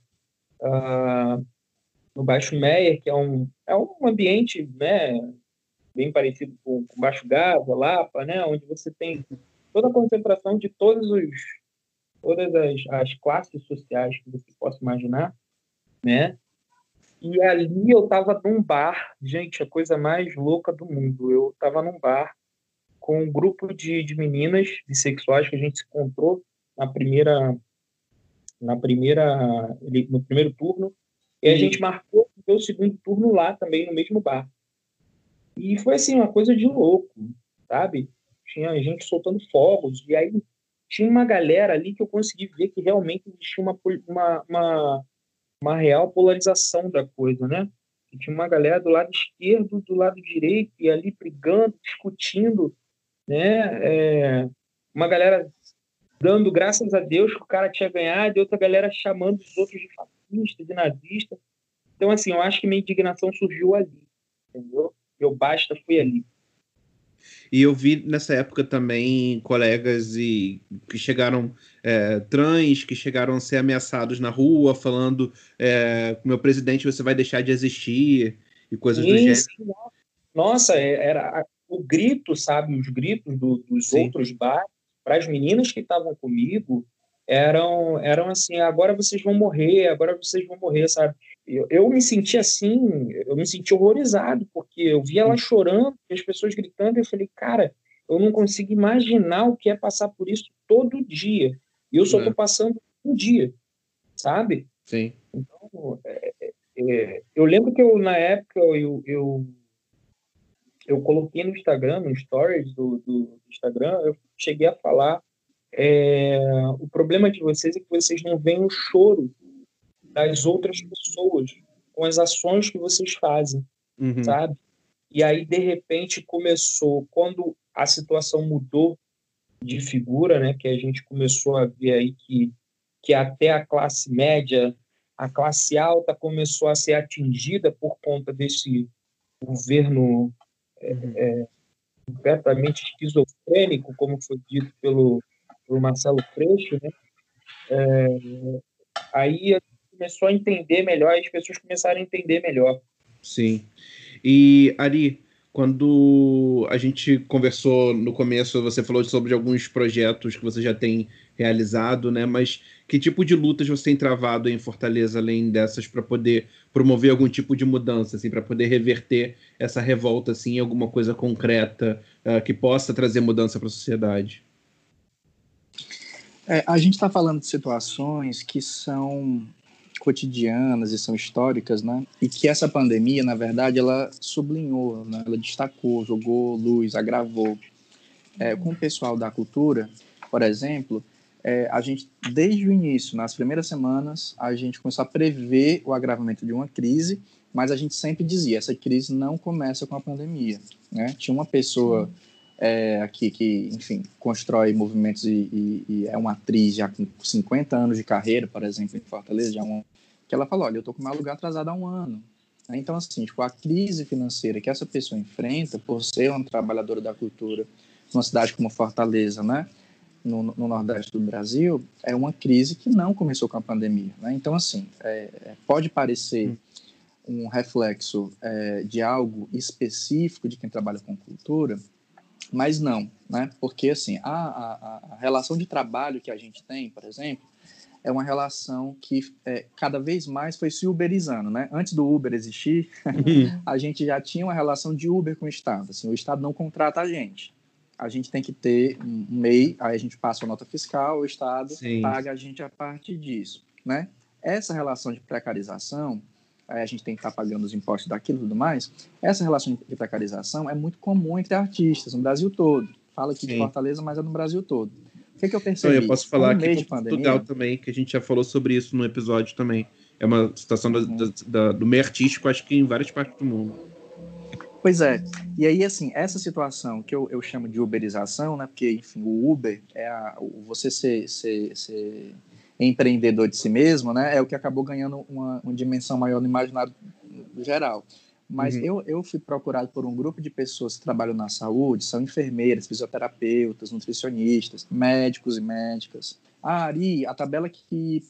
D: no Baixo Meia, que é um, é um ambiente, né, bem parecido com, com Baixo Gávea, Lapa, né, onde você tem toda a concentração de todos os, todas as, as classes sociais que você possa imaginar, né? E ali eu estava num bar, gente, a coisa mais louca do mundo. Eu estava num bar com um grupo de, de meninas bissexuais que a gente se encontrou na primeira, na primeira, no primeiro turno, e a gente marcou o segundo turno lá também, no mesmo bar. E foi assim, uma coisa de louco, sabe? Tinha gente soltando fogos, e aí tinha uma galera ali que eu consegui ver que realmente existia uma, uma, uma, uma real polarização da coisa, né? E tinha uma galera do lado esquerdo, do lado direito, e ali brigando, discutindo, né? É, uma galera dando graças a Deus que o cara tinha ganhado, e outra galera chamando os outros de fascista, de nazista. Então, assim, eu acho que minha indignação surgiu ali, entendeu? Meu basta foi ali.
B: E eu vi nessa época também colegas e, que chegaram é, trans, que chegaram a ser ameaçados na rua, falando: é, meu presidente, você vai deixar de existir, e coisas do
D: Sim,
B: gênero.
D: sim. Nossa, é- era a- o grito, sabe? Os gritos do- dos
B: Sim.
D: outros bares para as meninas que estavam comigo eram, eram assim: agora vocês vão morrer, agora vocês vão morrer, sabe? Eu, eu me senti assim, eu me senti horrorizado, porque eu via ela chorando, e as pessoas gritando, e eu falei, cara, eu não consigo imaginar o que é passar por isso todo dia. E eu só estou
B: É,
D: passando um dia, sabe?
B: sim.
D: É, eu lembro que eu, na época, eu, eu eu coloquei no Instagram, no Stories do, do Instagram, eu cheguei a falar, é, o problema de vocês é que vocês não veem o choro das outras pessoas com as ações que vocês fazem,
B: Uhum.
D: sabe? E aí, de repente, começou, quando a situação mudou de figura, né, que a gente começou a ver aí que, que até a classe média, a classe alta começou a ser atingida por conta desse governo
B: Uhum.
D: completamente esquizofrênico, como foi dito pelo, pelo Marcelo Freixo, né? Aí começou a entender melhor, as pessoas começaram a entender melhor.
B: Sim. E, Ari, quando a gente conversou no começo, você falou sobre alguns projetos que você já tem realizado, né? Mas que tipo de lutas você tem travado em Fortaleza, além dessas, para poder promover algum tipo de mudança, assim, para poder reverter essa revolta, assim, em alguma coisa concreta, uh, que possa trazer mudança para a sociedade?
E: É, a gente está falando de situações que são cotidianas e são históricas, né? E que essa pandemia, na verdade, ela sublinhou, né? Ela destacou, jogou luz, agravou. É, com o pessoal da cultura, por exemplo, é, a gente, desde o início, nas primeiras semanas, a gente começou a prever o agravamento de uma crise, mas a gente sempre dizia, essa crise não começa com a pandemia, né? Tinha uma pessoa é, aqui que, enfim, constrói movimentos e, e, e é uma atriz já com cinquenta anos de carreira, por exemplo, em Fortaleza, já um, que ela falou, olha, eu estou com meu lugar atrasado há um ano. Então, assim, tipo, a crise financeira que essa pessoa enfrenta, por ser uma trabalhadora da cultura, numa cidade como Fortaleza, né? No, no Nordeste do Brasil, é uma crise que não começou com a pandemia, né? Então, assim, é, pode parecer um reflexo é, de algo específico de quem trabalha com cultura, mas não, né? Porque, assim, a, a, a relação de trabalho que a gente tem, por exemplo, é uma relação que é, cada vez mais foi se uberizando, né? Antes do Uber existir, a gente já tinha uma relação de Uber com o Estado. Assim, o Estado não contrata a gente. A gente tem que ter um M E I, aí a gente passa a nota fiscal, o Estado Sim. paga a gente a partir disso, né? Essa relação de precarização, aí a gente tem que estar pagando os impostos daquilo e tudo mais, essa relação de precarização é muito comum entre artistas no Brasil todo. Fala aqui Sim. de Fortaleza, mas é no Brasil todo. O que, que eu percebi?
B: Então, eu posso falar um aqui com Portugal também, que a gente já falou sobre isso no episódio também. É uma situação uhum. da, da, do meio artístico, acho que em várias partes do mundo.
E: Pois é, e aí, assim, essa situação que eu, eu chamo de uberização, né, porque, enfim, o Uber, é a, você ser, ser, ser empreendedor de si mesmo, né, é o que acabou ganhando uma, uma dimensão maior no imaginário geral. Mas uhum. eu, eu fui procurado por um grupo de pessoas que trabalham na saúde, são enfermeiras, fisioterapeutas, nutricionistas, médicos e médicas. Ah, Ari, a tabela que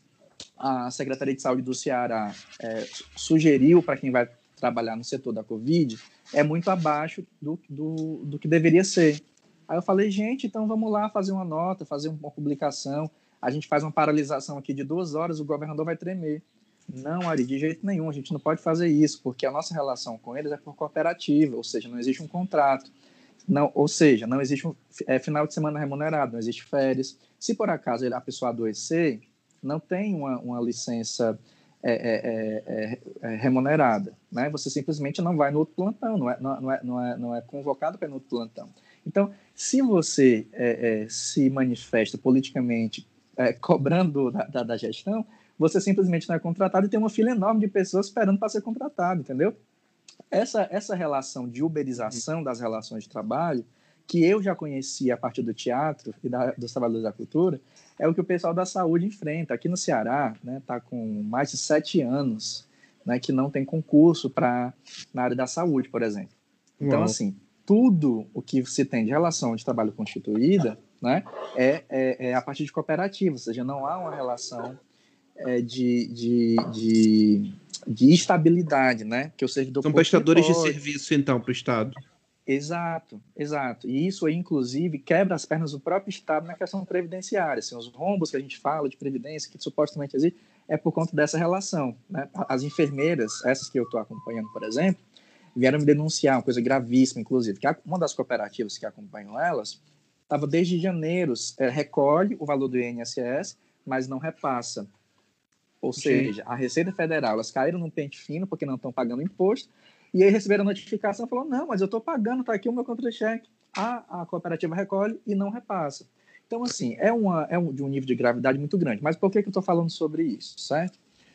E: a Secretaria de Saúde do Ceará é, sugeriu para quem vai trabalhar no setor da Covid é muito abaixo do, do, do que deveria ser. Aí eu falei, gente, então vamos lá fazer uma nota, fazer uma publicação, a gente faz uma paralisação aqui de duas horas, o governador vai tremer. Não, Ari, de jeito nenhum, a gente não pode fazer isso, porque a nossa relação com eles é por cooperativa, ou seja, não existe um contrato, não, ou seja, não existe um é, final de semana remunerado, não existe férias. Se por acaso a pessoa adoecer, não tem uma, uma licença É, é, é, é remunerada, né? Você simplesmente não vai no outro plantão, não é, não é, não é, não é convocado para ir no outro plantão. Então, se você é, é, se manifesta politicamente é, cobrando da, da, da gestão, você simplesmente não é contratado e tem uma fila enorme de pessoas esperando para ser contratado, entendeu? Essa, essa relação de uberização das relações de trabalho, que eu já conheci a partir do teatro e da, dos trabalhadores da cultura, é o que o pessoal da saúde enfrenta. Aqui no Ceará, né, tá com mais de sete anos, né, que não tem concurso para na área da saúde, por exemplo. Então, Uau. assim, tudo o que se tem de relação de trabalho constituída, né, é, é, é a partir de cooperativa, ou seja, não há uma relação é, de, de, de, de estabilidade, né, que o servidor
B: São prestadores de serviço, então, para o Estado.
E: Exato, exato. E isso aí, inclusive, quebra as pernas do próprio Estado na questão previdenciária. Assim, os rombos que a gente fala de previdência, que supostamente existe, é por conta dessa relação, né? As enfermeiras, essas que eu estou acompanhando, por exemplo, vieram me denunciar, uma coisa gravíssima, inclusive, que uma das cooperativas que acompanham elas estava desde janeiro, é, recolhe o valor do I N S S, mas não repassa. Ou seja, a Receita Federal, elas caíram num pente fino porque não estão pagando imposto, e aí receberam a notificação e falaram, não, mas eu estou pagando, está aqui o meu contra-cheque. A, a cooperativa recolhe e não repassa. Então, assim, é, uma, é um, de um nível de gravidade muito grande. Mas por que, que eu estou falando sobre isso, certo?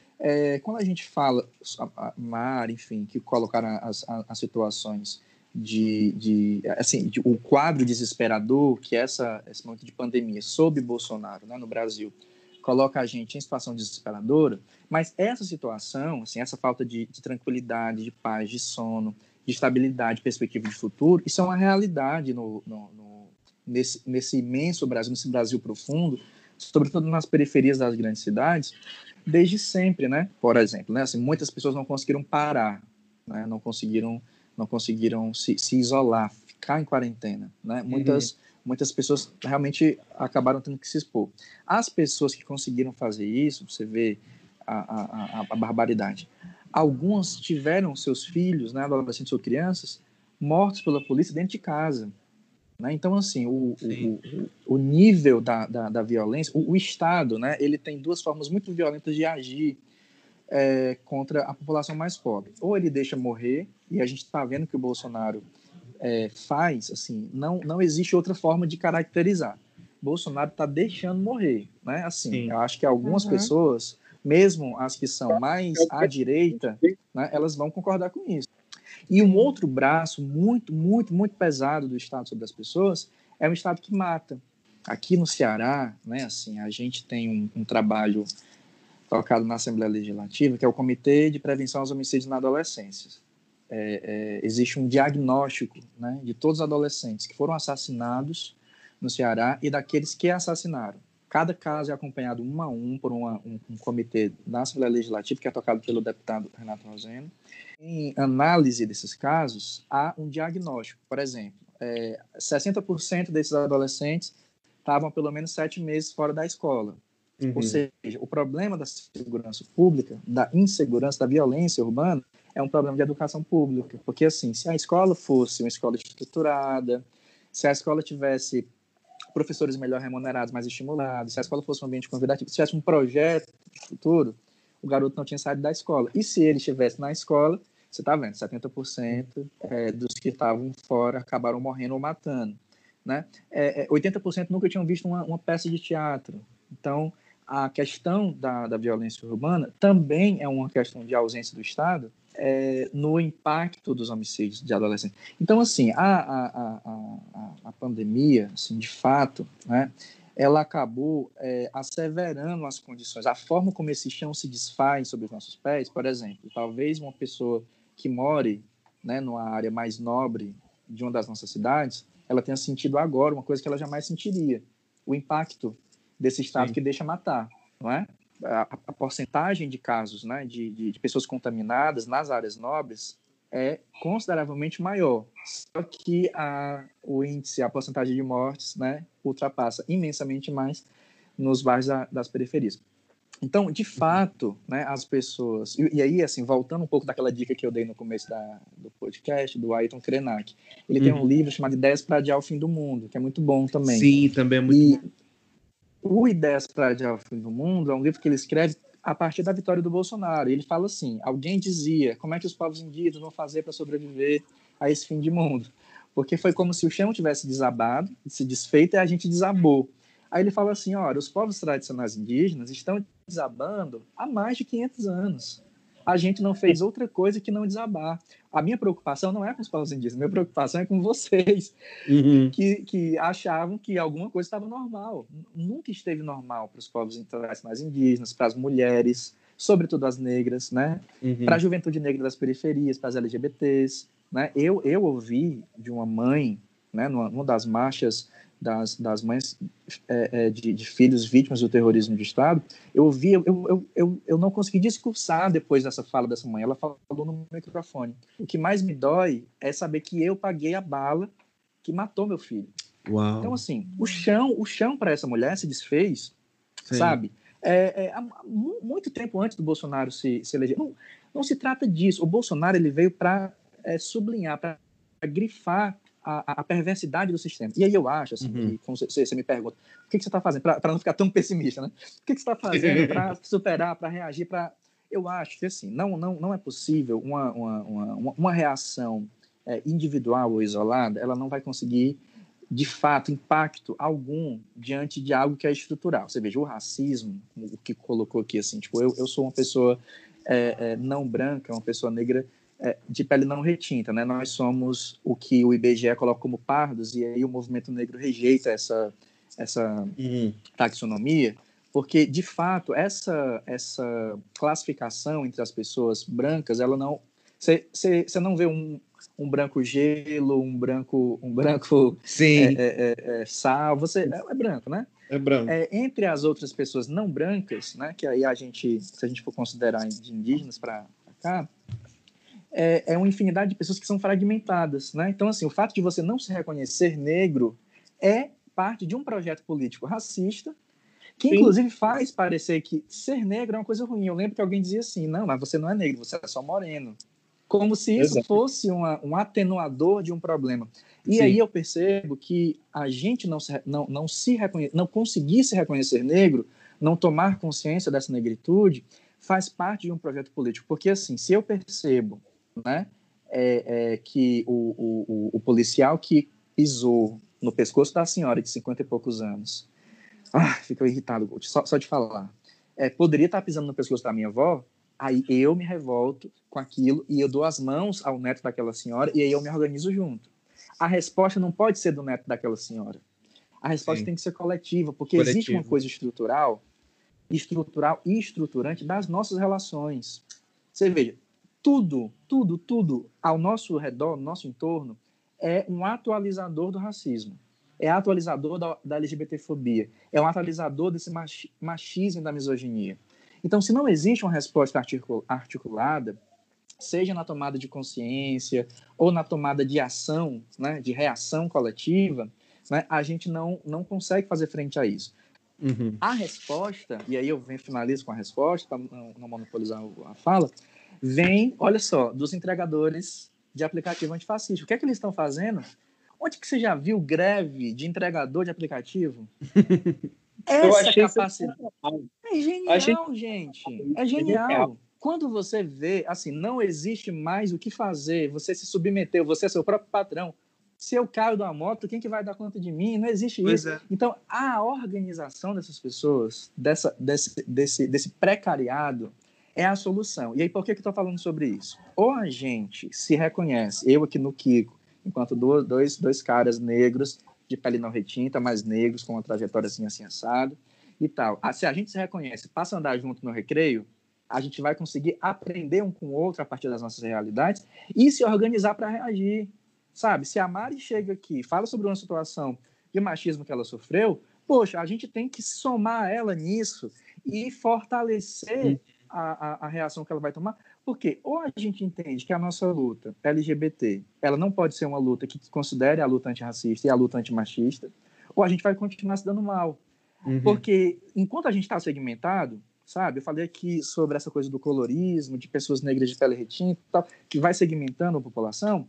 E: É, quando a gente fala, a Mar, enfim, que colocaram as, as situações de, de assim, de, o quadro desesperador que essa, esse momento de pandemia sob Bolsonaro, né, no Brasil, coloca a gente em situação desesperadora, mas essa situação, assim, essa falta de, de tranquilidade, de paz, de sono, de estabilidade, perspectiva de futuro, isso é uma realidade no, no, no, nesse, nesse imenso Brasil, nesse Brasil profundo, sobretudo nas periferias das grandes cidades, desde sempre, né? Por exemplo, né? Assim, muitas pessoas não conseguiram parar, né? Não conseguiram, não conseguiram se, se isolar, ficar em quarentena, né? Uhum. Muitas Muitas pessoas realmente acabaram tendo que se expor. As pessoas que conseguiram fazer isso, você vê a, a, a barbaridade. Algumas tiveram seus filhos, né, adolescentes ou crianças, mortos pela polícia dentro de casa. Né? Então, assim, o, o, o nível da, da, da violência, o, o Estado, né, ele tem duas formas muito violentas de agir é, contra a população mais pobre. Ou ele deixa morrer, e a gente está vendo que o Bolsonaro É, faz, assim, não, não existe outra forma de caracterizar. Bolsonaro está deixando morrer, né? Assim, Sim. eu acho que algumas uhum. pessoas, mesmo as que são mais à direita, né, elas vão concordar com isso. E um outro braço muito, muito, muito pesado do Estado sobre as pessoas é um Estado que mata. Aqui no Ceará, né, assim, a gente tem um, um trabalho tocado na Assembleia Legislativa, que é o Comitê de Prevenção aos Homicídios na Adolescência. é, é, existe um diagnóstico, né, de todos os adolescentes que foram assassinados no Ceará e daqueles que assassinaram. Cada caso é acompanhado um a um por uma, um, um comitê da Assembleia Legislativa, que é tocado pelo deputado Renato Roseno. Em análise desses casos, há um diagnóstico. Por exemplo, é, sessenta por cento desses adolescentes estavam pelo menos sete meses fora da escola. Uhum. Ou seja, o problema da segurança pública, da insegurança, da violência urbana, é um problema de educação pública. Porque, assim, se a escola fosse uma escola estruturada, se a escola tivesse professores melhor remunerados, mais estimulados, se a escola fosse um ambiente convidativo, se tivesse um projeto de futuro, o garoto não tinha saído da escola. E se ele estivesse na escola, você está vendo, setenta por cento é, dos que estavam fora acabaram morrendo ou matando. Né? É, é, oitenta por cento nunca tinham visto uma, uma peça de teatro. Então, a questão da, da violência urbana também é uma questão de ausência do Estado é, no impacto dos homicídios de adolescentes. Então, assim, a, a, a, a, a pandemia, assim, de fato, né, ela acabou é, asseverando as condições. A forma como esse chão se desfaz sobre os nossos pés, por exemplo, talvez uma pessoa que more, né, numa área mais nobre de uma das nossas cidades, ela tenha sentido agora uma coisa que ela jamais sentiria, o impacto desse estado Sim. que deixa matar, não é? A, a porcentagem de casos, né, de, de, de pessoas contaminadas nas áreas nobres é consideravelmente maior, só que a, o índice, a porcentagem de mortes, né, ultrapassa imensamente mais nos bairros da, das periferias. Então, de fato, né, as pessoas... E, e aí, assim, voltando um pouco daquela dica que eu dei no começo da, do podcast, do Ayrton Krenak, ele uhum. tem um livro chamado Ideias para Adiar o Fim do Mundo, que é muito bom também.
B: Sim, também é muito
E: e,
B: bom.
E: O Ideias para Adiar o Fim do Mundo é um livro que ele escreve a partir da vitória do Bolsonaro. E ele fala assim, alguém dizia, como é que os povos indígenas vão fazer para sobreviver a esse fim de mundo? Porque foi como se o chão tivesse desabado, se desfeito, e a gente desabou. Aí ele fala assim, olha, os povos tradicionais indígenas estão desabando há mais de quinhentos anos. A gente não fez outra coisa que não desabar. A minha preocupação não é com os povos indígenas, a minha preocupação é com vocês, uhum. que, que achavam que alguma coisa estava normal. Nunca esteve normal para os povos tradicionais indígenas, para as mulheres, sobretudo as negras, né? Uhum. Para a juventude negra das periferias, para as L G B Ts. Né? Eu, eu ouvi de uma mãe, né, numa, numa das marchas das, das mães é, é, de, de filhos vítimas do terrorismo de Estado, eu ouvi, eu, eu, eu, eu não consegui discursar depois dessa fala dessa mãe, ela falou no microfone. O que mais me dói é saber que eu paguei a bala que matou meu filho.
B: Uau.
E: Então, assim, o chão, o chão para essa mulher se desfez, Sim. sabe? É, é, há muito tempo antes do Bolsonaro se, se eleger. Não, não se trata disso. O Bolsonaro ele veio para é, sublinhar, para grifar A, a perversidade do sistema. E aí eu acho, assim, uhum. que como você, você me pergunta, o que, que você está fazendo, para não ficar tão pessimista, né? O que, que você está fazendo para superar, para reagir, para... Eu acho que, assim, não, não, não é possível uma, uma, uma, uma reação é, individual ou isolada, ela não vai conseguir, de fato, impacto algum diante de algo que é estrutural. Você veja, o racismo, o que colocou aqui, assim, tipo, eu, eu sou uma pessoa é, é, não branca, uma pessoa negra, É, de pele não retinta, né? Nós somos o que o I B G E coloca como pardos, e aí o movimento negro rejeita essa, essa uhum. taxonomia, porque, de fato, essa, essa classificação entre as pessoas brancas, ela não... Você não vê um, um branco gelo, um branco, um branco
B: Sim.
E: É, é, é, sal, você é, é branco, né?
B: É branco.
E: É, entre as outras pessoas não brancas, né? Que aí a gente, se a gente for considerar de indígenas para cá, É, é uma infinidade de pessoas que são fragmentadas, né? Então, assim, o fato de você não se reconhecer negro é parte de um projeto político racista que, Sim. inclusive, faz parecer que ser negro é uma coisa ruim. Eu lembro que alguém dizia assim, não, mas você não é negro, você é só moreno. Como se isso Exato. fosse uma, um atenuador de um problema. E Sim. aí eu percebo que a gente não, se, não, não, se reconhe- não conseguir se reconhecer negro, não tomar consciência dessa negritude, faz parte de um projeto político. Porque, assim, se eu percebo, né, é, é, que o, o, o policial que pisou no pescoço da senhora de cinquenta e poucos anos, ah, fico irritado, só, só de falar, é, poderia estar pisando no pescoço da minha avó, aí eu me revolto com aquilo e eu dou as mãos ao neto daquela senhora e aí eu me organizo junto. A resposta não pode ser do neto daquela senhora. A resposta Sim. tem que ser coletiva, porque Coletivo. existe uma coisa estrutural, estrutural e estruturante das nossas relações. Você veja, tudo, tudo, tudo ao nosso redor, no nosso entorno, é um atualizador do racismo. É atualizador da, da LGBTfobia. É um atualizador desse machi, machismo e da misoginia. Então, se não existe uma resposta articulada, seja na tomada de consciência ou na tomada de ação, né, de reação coletiva, né, a gente não, não consegue fazer frente a isso. Uhum. A resposta, e aí eu venho finalizo com a resposta, para não, não monopolizar a fala, vem, olha só, dos entregadores de aplicativo antifascista. O que é que eles estão fazendo? Onde que você já viu greve de entregador de aplicativo? Essa capacidade... É genial, achei... gente. É genial. Quando você vê, assim, não existe mais o que fazer, você se submeteu, você é seu próprio patrão. Se eu caio de uma moto, quem que vai dar conta de mim? Não existe pois isso. É. Então, a organização dessas pessoas, dessa, desse, desse, desse precariado, é a solução. E aí, por que que eu estou falando sobre isso? Ou a gente se reconhece, eu aqui no Kiko, enquanto dois, dois caras negros, de pele não retinta, mas negros, com uma trajetória assim, assim, assado, e tal. Se a gente se reconhece, passa a andar junto no recreio, a gente vai conseguir aprender um com o outro a partir das nossas realidades e se organizar para reagir. Sabe, se a Mari chega aqui e fala sobre uma situação de machismo que ela sofreu, poxa, a gente tem que somar ela nisso e fortalecer a, a, a reação que ela vai tomar, porque ou a gente entende que a nossa luta L G B T, ela não pode ser uma luta que considere a luta antirracista e a luta antimachista, ou a gente vai continuar se dando mal. Uhum. Porque enquanto a gente está segmentado, sabe, eu falei aqui sobre essa coisa do colorismo, de pessoas negras de pele retinta, tal, que vai segmentando a população.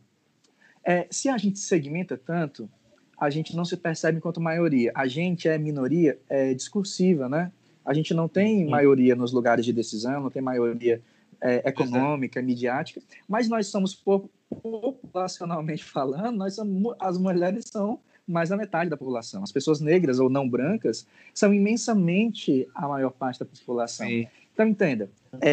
E: É, se a gente segmenta tanto, a gente não se percebe enquanto maioria. A gente é minoria é, discursiva, né? A gente não tem maioria nos lugares de decisão, não tem maioria é, econômica, midiática, mas nós somos, populacionalmente falando, nós somos, as mulheres são mais da metade da população. As pessoas negras ou não brancas são imensamente a maior parte da população. Sim. Então, entenda, é,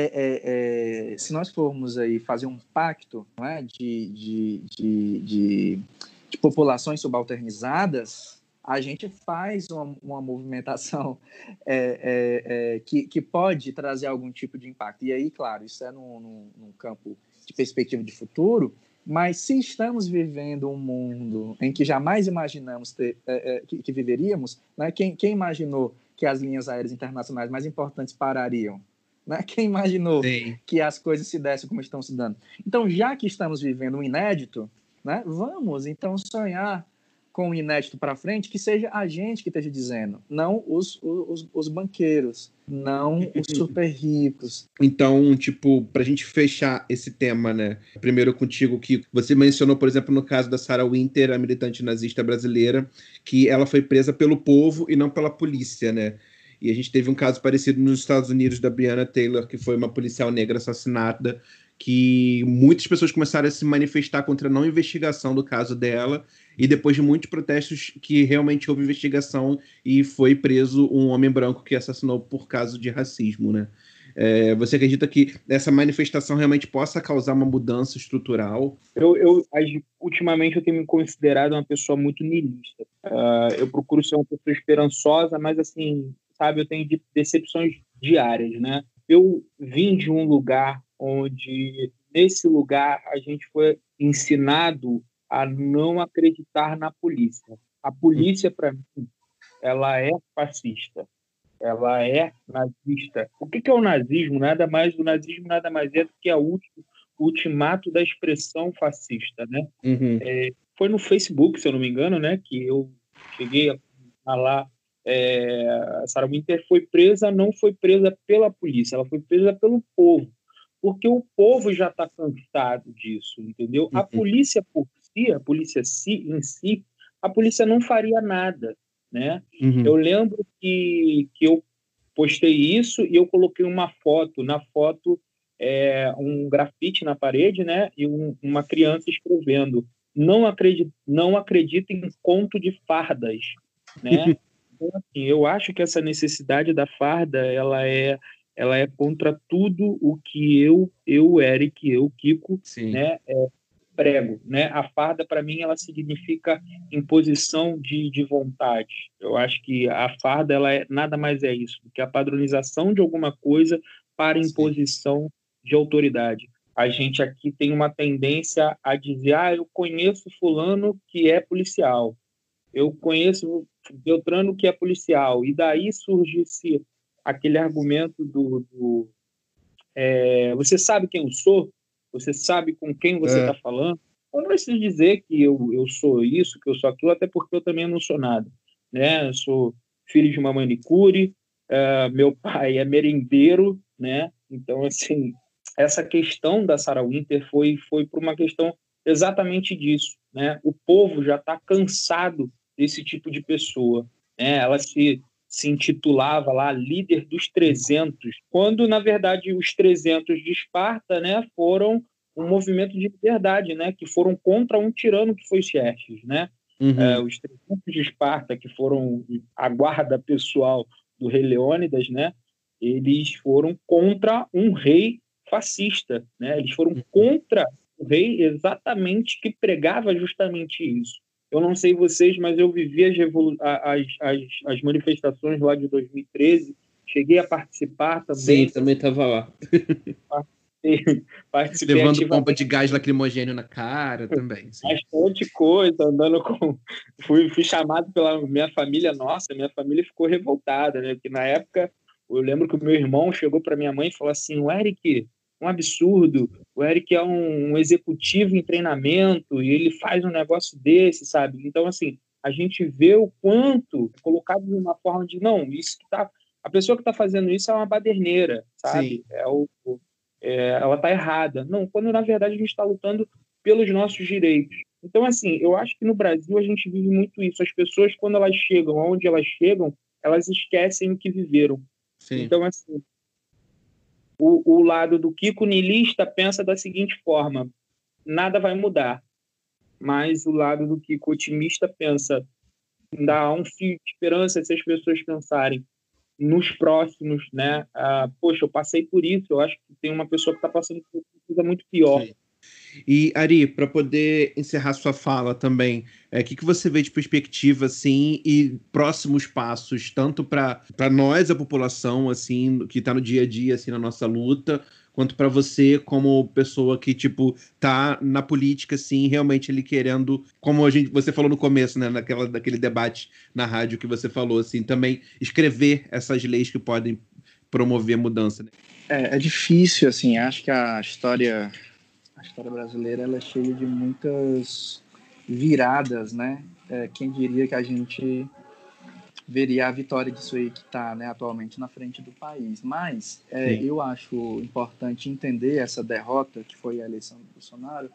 E: é, é, se nós formos aí fazer um pacto, não é, de, de, de, de, de populações subalternizadas, a gente faz uma, uma movimentação é, é, é, que, que pode trazer algum tipo de impacto. E aí, claro, isso é num, num, num campo de perspectiva de futuro, mas se estamos vivendo um mundo em que jamais imaginamos ter, é, é, que, que viveríamos, né, quem, quem imaginou que as linhas aéreas internacionais mais importantes parariam? Né? Quem imaginou Sim. que as coisas se dessem como estão se dando? Então, já que estamos vivendo um inédito, né, vamos então sonhar com o inédito para frente, que seja a gente que esteja dizendo, não os, os, os banqueiros, não os super ricos.
B: Então, tipo, para a gente fechar esse tema, né? Primeiro contigo, que você mencionou, por exemplo, no caso da Sarah Winter, a militante nazista brasileira, que ela foi presa pelo povo e não pela polícia, né? E a gente teve um caso parecido nos Estados Unidos da Breonna Taylor, que foi uma policial negra assassinada, que muitas pessoas começaram a se manifestar contra a não investigação do caso dela, e depois de muitos protestos que realmente houve investigação e foi preso um homem branco que assassinou por causa de racismo, né? É, você acredita que essa manifestação realmente possa causar uma mudança estrutural?
D: Eu, eu ultimamente eu tenho me considerado uma pessoa muito niilista. Uh, eu procuro ser uma pessoa esperançosa, mas assim, sabe, eu tenho decepções diárias, né? Eu vim de um lugar onde, nesse lugar, a gente foi ensinado a não acreditar na polícia. A polícia, para mim, ela é fascista, ela é nazista. O que é o nazismo? Nada mais, o nazismo nada mais é do que a última, o ultimato da expressão fascista, né? Uhum. É, foi no Facebook, se eu não me engano, né, que eu cheguei a falar. É, a Sarah Winter foi presa, não foi presa pela polícia, ela foi presa pelo povo, porque o povo já está cansado disso, entendeu? Uhum. A polícia por si, a polícia si, em si, a polícia não faria nada, né? Uhum. Eu lembro que, que eu postei isso e eu coloquei uma foto, na foto é, um grafite na parede, né? E um, uma criança escrevendo: não acredito, não acredito em conto de fardas, né? Então, assim, eu acho que essa necessidade da farda, ela é, ela é contra tudo o que eu, eu Eric, eu, Kiko, né, é, prego, né? A farda, para mim, ela significa imposição de, de vontade. Eu acho que a farda, ela é, nada mais é isso do que a padronização de alguma coisa para imposição Sim. de autoridade. a gente aqui tem uma tendência a dizer, ah, eu conheço fulano que é policial, eu conheço Beltrano que é policial, e daí surge-se aquele argumento do, do é, você sabe quem eu sou? Você sabe com quem você está
B: É.
D: falando? Eu não preciso dizer que eu, eu sou isso, que eu sou aquilo, até porque eu também não sou nada, né? Eu sou filho de uma manicure, uh, meu pai é merendeiro, né? Então, assim, essa questão da Sarah Winter foi, foi por uma questão exatamente disso, né? O povo já está cansado desse tipo de pessoa, né? Ela se se intitulava lá líder dos trezentos, quando, na verdade, os trezentos de Esparta, né, foram um movimento de liberdade, né, que foram contra um tirano que foi Xerxes, né?
B: Uhum.
D: É, os trezentos de Esparta, que foram a guarda pessoal do rei Leônidas, né, eles foram contra um rei fascista, né? Eles foram contra o rei exatamente que pregava justamente isso. Eu não sei vocês, mas eu vivi as, as, as, as manifestações lá de dois mil e treze, cheguei a participar também.
B: Sim, também estava lá.
D: Participei, participei
B: Levando
D: ativamente.
B: bomba de gás lacrimogênio na cara também. Sim.
D: Bastante coisa, andando com... Fui, fui chamado pela minha família, nossa, minha família ficou revoltada, né? Porque na época, eu lembro que o meu irmão chegou para minha mãe e falou assim, o Eric, um absurdo, o Eric é um, um executivo em treinamento e ele faz um negócio desse, sabe? Então, assim, a gente vê o quanto é colocado de uma forma de, não, isso que tá... A pessoa que está fazendo isso é uma baderneira, sabe?
B: Sim.
D: É o, é, ela está errada. Não, quando na verdade a gente está lutando pelos nossos direitos. Então, assim, eu acho que no Brasil a gente vive muito isso. As pessoas, quando elas chegam aonde elas chegam, elas esquecem o que viveram.
B: Sim.
D: Então, assim, o, o lado do Kiko niilista pensa da seguinte forma, nada vai mudar. Mas o lado do Kiko otimista pensa, dá um fio de esperança se as pessoas pensarem nos próximos, né? Ah, poxa, eu passei por isso, eu acho que tem uma pessoa que está passando por uma coisa muito pior.
B: Sim. E, Ari, para poder encerrar sua fala também, o é, que, que você vê de perspectiva, assim, e próximos passos, tanto para nós, a população, assim, que está no dia a dia, assim, na nossa luta, quanto para você como pessoa que, tipo, tá na política, assim, realmente ele querendo, como a gente, você falou no começo, né, naquela, naquele debate na rádio que você falou, assim, também escrever essas leis que podem promover a mudança, né?
E: É, é difícil, assim, acho que a história... A história brasileira ela é cheia de muitas viradas, né? É, quem diria que a gente veria a vitória disso aí que está, né, atualmente na frente do país. Mas é, eu acho importante entender essa derrota que foi a eleição do Bolsonaro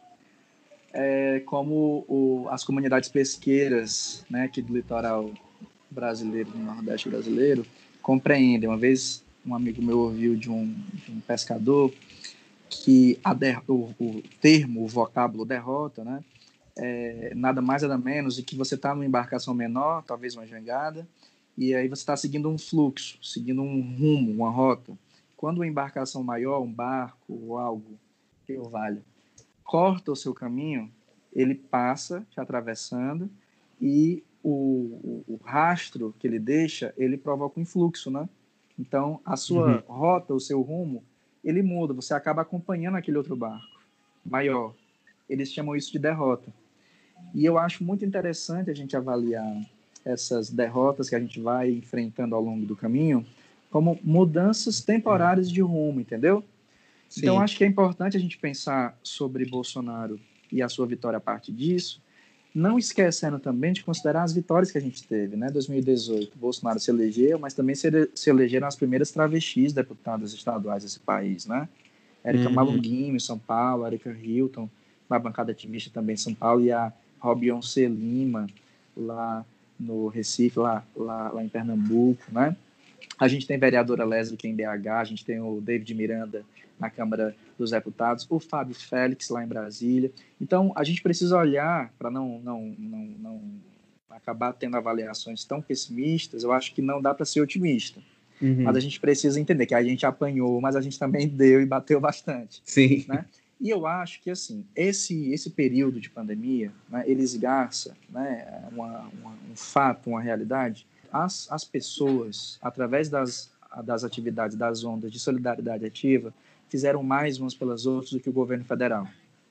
E: é, como o, as comunidades pesqueiras, né, aqui do litoral brasileiro, do Nordeste brasileiro, compreendem. Uma vez um amigo meu ouviu de um, de um pescador que a der, o, o termo, o vocábulo derrota, né, é nada mais nada menos de que você está numa embarcação menor, talvez uma jangada, e aí você está seguindo um fluxo, seguindo um rumo, uma rota. Quando uma embarcação maior, um barco ou algo que o valha, corta o seu caminho, ele passa te atravessando e o, o, o rastro que ele deixa, ele provoca um influxo, né? Então, a sua uhum. rota, o seu rumo, ele muda, você acaba acompanhando aquele outro barco maior. Eles chamam isso de derrota. E eu acho muito interessante a gente avaliar essas derrotas que a gente vai enfrentando ao longo do caminho como mudanças temporárias de rumo, entendeu? Sim. Então, acho que é importante a gente pensar sobre Bolsonaro e a sua vitória a partir disso, não esquecendo também de considerar as vitórias que a gente teve, né? dois mil e dezoito, Bolsonaro se elegeu, mas também se, se elegeram as primeiras travestis deputadas estaduais desse país, né? Érica uhum. Malunguinho, em São Paulo, Érica Hilton, na bancada ativista também em São Paulo, e a Robionce Lima, lá no Recife, lá, lá, lá em Pernambuco, né? A gente tem vereadora lésbica em B H, a gente tem o David Miranda na Câmara dos Deputados, o Fábio Félix lá em Brasília. Então, a gente precisa olhar para não, não, não, não acabar tendo avaliações tão pessimistas. Eu acho que não dá para ser otimista. Uhum. Mas a gente precisa entender que a gente apanhou, mas a gente também deu e bateu bastante.
B: Sim.
E: Né? E eu acho que, assim, esse, esse período de pandemia, né, ele esgarça, né, uma, uma, um fato, uma realidade. As, as pessoas, através das, das atividades das ondas de solidariedade ativa, fizeram mais umas pelas outras do que o governo federal.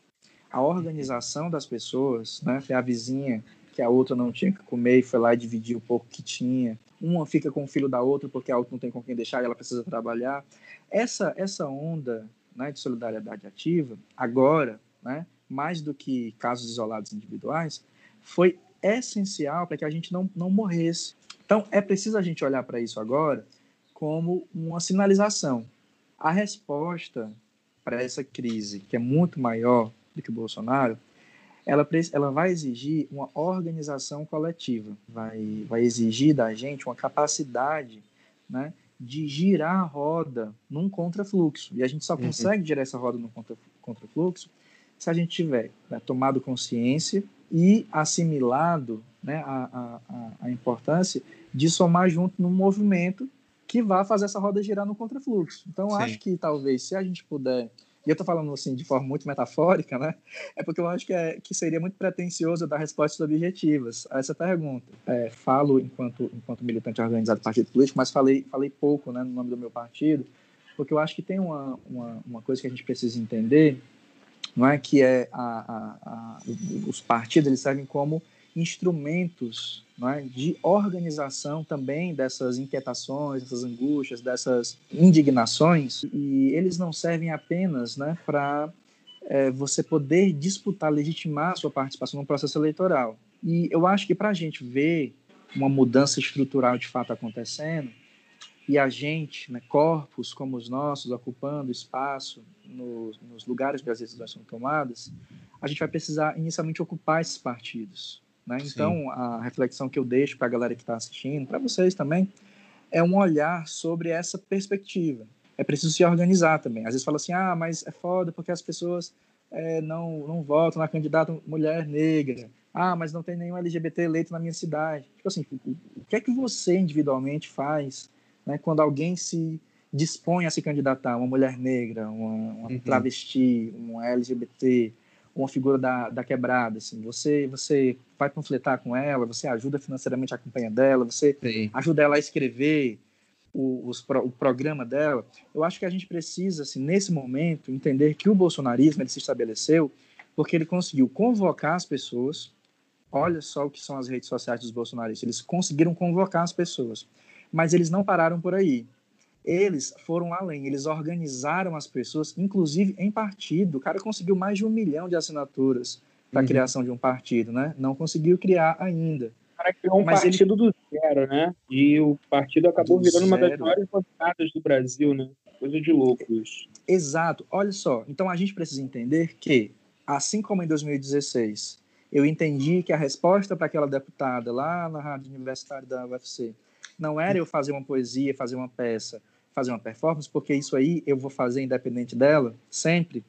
E: A organização das pessoas, né, a vizinha que a outra não tinha que comer e foi lá e dividiu o pouco que tinha, uma fica com o filho da outra porque a outra não tem com quem deixar e ela precisa trabalhar. Essa, essa onda, né, de solidariedade ativa, agora, né, mais do que casos isolados individuais, foi essencial para que a gente não, não morresse. Então, é preciso a gente olhar para isso agora como uma sinalização. A resposta para essa crise, que é muito maior do que o Bolsonaro, ela, ela vai exigir uma organização coletiva, vai, vai exigir da gente uma capacidade, né, de girar a roda num contrafluxo. E a gente só uhum. consegue girar essa roda num contra, contrafluxo se a gente tiver, né, tomado consciência e assimilado, né, a, a, a importância de somar junto num movimento que vá fazer essa roda girar no contrafluxo. Então, eu acho que talvez, se a gente puder, e eu estou falando assim de forma muito metafórica, né, é porque eu acho que, é, que seria muito pretensioso dar respostas objetivas a essa pergunta. É, falo enquanto, enquanto militante organizado do partido político, mas falei, falei pouco, né, no nome do meu partido, porque eu acho que tem uma, uma, uma coisa que a gente precisa entender, não é, que é a, a, a, os partidos eles servem como instrumentos, não é, de organização também dessas inquietações, dessas angústias, dessas indignações, e eles não servem apenas, né, para é, você poder disputar, legitimar a sua participação no processo eleitoral. E eu acho que para a gente ver uma mudança estrutural de fato acontecendo, e a gente, né, corpos como os nossos, ocupando espaço nos, nos lugares onde as decisões são tomadas, a gente vai precisar inicialmente ocupar esses partidos. Né? Então, a reflexão que eu deixo para a galera que está assistindo, para vocês também, é um olhar sobre essa perspectiva. É preciso se organizar também. Às vezes fala assim, ah, mas é foda porque as pessoas é, não, não votam na candidata mulher negra. Ah, mas não tem nenhum L G B T eleito na minha cidade. Tipo assim, o, o que é que você individualmente faz, né, quando alguém se dispõe a se candidatar, uma mulher negra, uma, uma uhum. travesti, um L G B T, uma figura da, da quebrada, assim, você, você vai panfletar com ela, você ajuda financeiramente a campanha dela, você Sim. ajuda ela a escrever o, os, o programa dela. Eu acho que a gente precisa, assim, nesse momento, entender que o bolsonarismo ele se estabeleceu porque ele conseguiu convocar as pessoas. Olha só o que são as redes sociais dos bolsonaristas. Eles conseguiram convocar as pessoas, mas eles não pararam por aí. Eles foram além, eles organizaram as pessoas, inclusive em partido. O cara conseguiu mais de um milhão de assinaturas para a uhum. criação de um partido, né? Não conseguiu criar ainda.
D: O cara criou um Mas partido ele... do zero, né? E o partido acabou do virando zero. Uma das maiores votadas do Brasil, né? Coisa de louco isso.
E: Exato. Olha só, então a gente precisa entender que, assim como em dois mil e dezesseis, eu entendi que a resposta para aquela deputada lá na rádio universitária da U F C não era eu fazer uma poesia, fazer uma peça, fazer uma performance, porque isso aí eu vou fazer independente dela, sempre.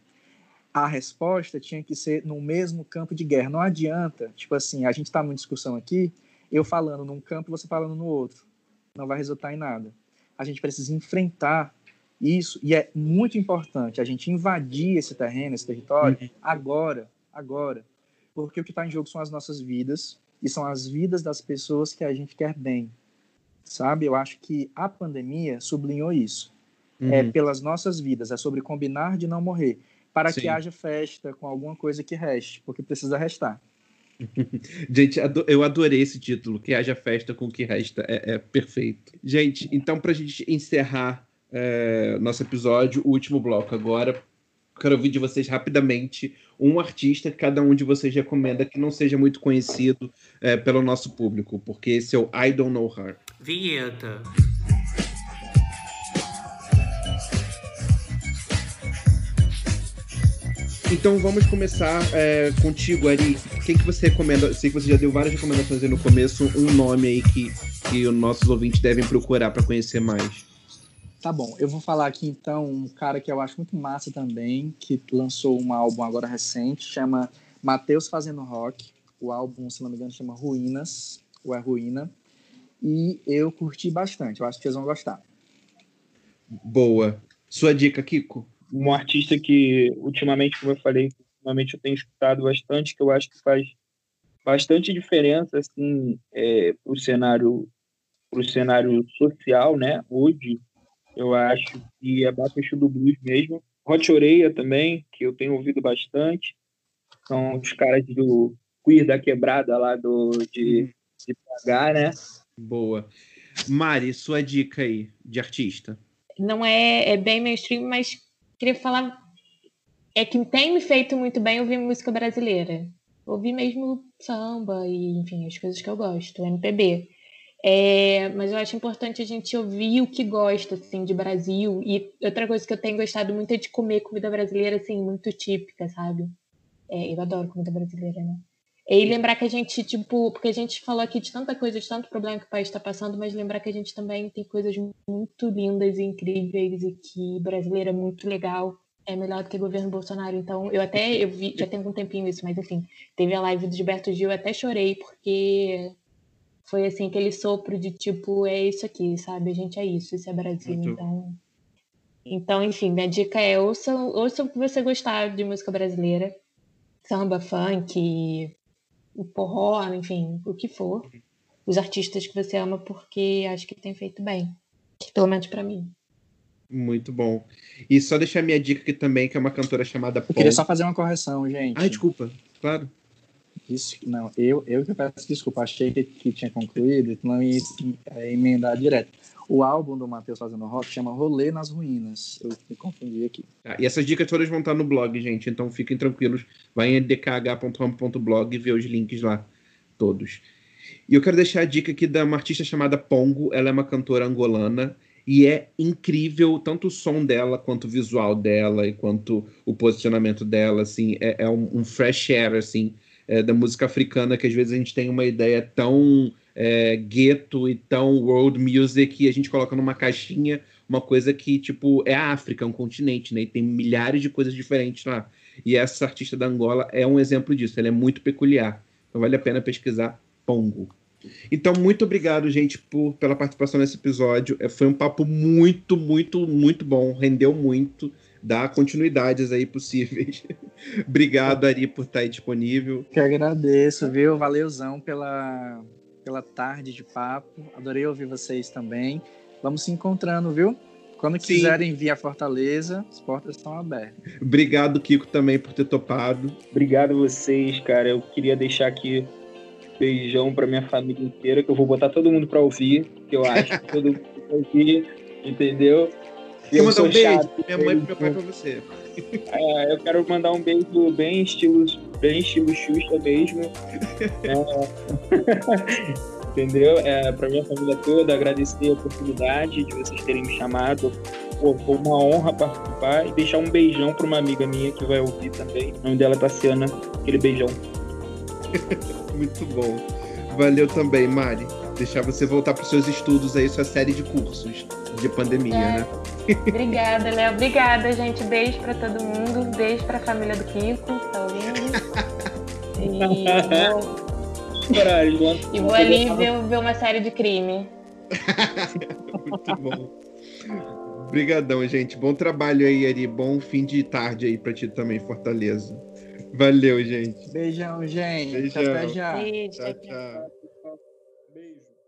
E: A resposta tinha que ser no mesmo campo de guerra. Não adianta, tipo assim, a gente está numa discussão aqui, eu falando num campo e você falando no outro. Não vai resultar em nada. A gente precisa enfrentar isso, e é muito importante a gente invadir esse terreno, esse território, uhum. agora, agora. Porque o que está em jogo são as nossas vidas, e são as vidas das pessoas que a gente quer bem. Sabe? Eu acho que a pandemia sublinhou isso. Uhum. É pelas nossas vidas, é sobre combinar de não morrer, para Sim. que haja festa com alguma coisa que reste, porque precisa restar.
B: Gente, eu adorei esse título, que haja festa com o que resta, é, é perfeito. Gente, então para a gente encerrar é, nosso episódio, o último bloco agora, quero ouvir de vocês rapidamente um artista que cada um de vocês recomenda que não seja muito conhecido é, pelo nosso público, porque esse é o I Don't Know Her.
F: Vinheta.
B: Então vamos começar é, contigo, Ari. Quem que você recomenda? Eu sei que você já deu várias recomendações aí no começo, um nome aí que, que os nossos ouvintes devem procurar para conhecer mais.
E: Tá bom, eu vou falar aqui então um cara que eu acho muito massa também, que lançou um álbum agora recente, chama Mateus Fazendo Rock. O álbum, se não me engano, chama Ruínas, ou é Ruína. E eu curti bastante, eu acho que vocês vão gostar.
B: Boa. Sua dica, Kiko?
D: Um artista que, ultimamente, como eu falei, ultimamente eu tenho escutado bastante, que eu acho que faz bastante diferença, assim, é, pro cenário, pro cenário social, né, hoje. Eu acho que é Baixo do Blues mesmo. Hot Oreia também, que eu tenho ouvido bastante. São os caras do Queer da Quebrada lá do, de, de P H, né?
B: Boa. Mari, sua dica aí de artista.
C: Não é, é bem mainstream, mas queria falar... É que tem me feito muito bem ouvir música brasileira. Ouvir mesmo samba e, enfim, as coisas que eu gosto, M P B. É, mas eu acho importante a gente ouvir o que gosta, assim, de Brasil. E outra coisa que eu tenho gostado muito é de comer comida brasileira, assim, muito típica, sabe? É, eu adoro comida brasileira, né? E lembrar que a gente, tipo... Porque a gente falou aqui de tanta coisa, de tanto problema que o país está passando, mas lembrar que a gente também tem coisas muito lindas e incríveis e que brasileiro é muito legal. É melhor do que o governo Bolsonaro. Então, eu até... Eu vi, já tem algum tempinho isso, mas enfim. Teve a live do Gilberto Gil, eu até chorei, porque... Foi assim, aquele sopro de tipo, é isso aqui, sabe? A gente é isso, isso é Brasil.
B: Muito.
C: Então, então, enfim, minha dica é ouça, ouça o que você gostar de música brasileira. Samba, funk, o forró, enfim, o que for. Os artistas que você ama, porque acho que tem feito bem. Pelo menos pra mim.
B: Muito bom. E só deixar minha dica aqui também, que é uma cantora chamada
E: Eu
B: Paul.
E: queria só fazer uma correção, gente.
B: Ai, desculpa. Claro.
E: Isso, não, eu, eu que peço desculpa, achei que, que tinha concluído, não ia é, emendar direto. O álbum do Matheus Fazendo Rock chama Rolê nas Ruínas. Eu me confundi aqui.
B: Tá, e essas dicas todas vão estar no blog, gente, então fiquem tranquilos. Vai em d k h ponto home ponto blog e vê os links lá, todos. E eu quero deixar a dica aqui de uma artista chamada Pongo. Ela é uma cantora angolana e é incrível, tanto o som dela, quanto o visual dela, e quanto o posicionamento dela, assim, é, é um, um fresh air, assim, é, da música africana, que às vezes a gente tem uma ideia tão é, gueto e tão world music que a gente coloca numa caixinha, uma coisa que, tipo, é a África, é um continente, né? E tem milhares de coisas diferentes lá. E essa artista da Angola é um exemplo disso, ela é muito peculiar. Então vale a pena pesquisar Pongo. Então, muito obrigado, gente, por, pela participação nesse episódio. É, foi um papo muito, muito, muito bom. Rendeu muito. Dá continuidades aí possíveis. Obrigado, Ari, por estar aí disponível.
E: Que agradeço, viu? Valeuzão pela, pela tarde de papo. Adorei ouvir vocês também. Vamos se encontrando, viu? Quando
B: Sim.
E: quiserem vir a Fortaleza, as portas estão abertas.
B: Obrigado, Kiko, também por ter topado.
D: Obrigado a vocês, cara. Eu queria deixar aqui beijão pra minha família inteira, que eu vou botar todo mundo pra ouvir, que eu acho que todo mundo vai ouvir, entendeu? E
B: Quer mandar um beijo
D: chato,
B: pra minha mãe e pro meu pai pra você.
D: É, eu quero mandar um beijo bem estilo, bem estilo Xuxa mesmo. É, entendeu? É, pra minha família toda, agradecer a oportunidade de vocês terem me chamado. Pô, foi uma honra participar e deixar um beijão pra uma amiga minha que vai ouvir também. O nome dela é Tassiana. Aquele beijão.
B: Muito bom. Valeu também, Mari. Deixar você voltar para os seus estudos aí, sua série de cursos de pandemia,
C: É.
B: né?
C: Obrigada, Léo. Obrigada, gente. Beijo pra todo mundo. Beijo pra família do Kiko, que tá ouvindo. E vou, e vou ali ver, ver uma série de crime.
B: Muito bom. Obrigadão, gente. Bom trabalho aí, Ari. Bom fim de tarde aí pra ti também, Fortaleza. Valeu, gente.
E: Beijão, gente.
B: Beijão.
E: Até já.
C: Beijo.
B: Tchau, tchau.
D: Beijo.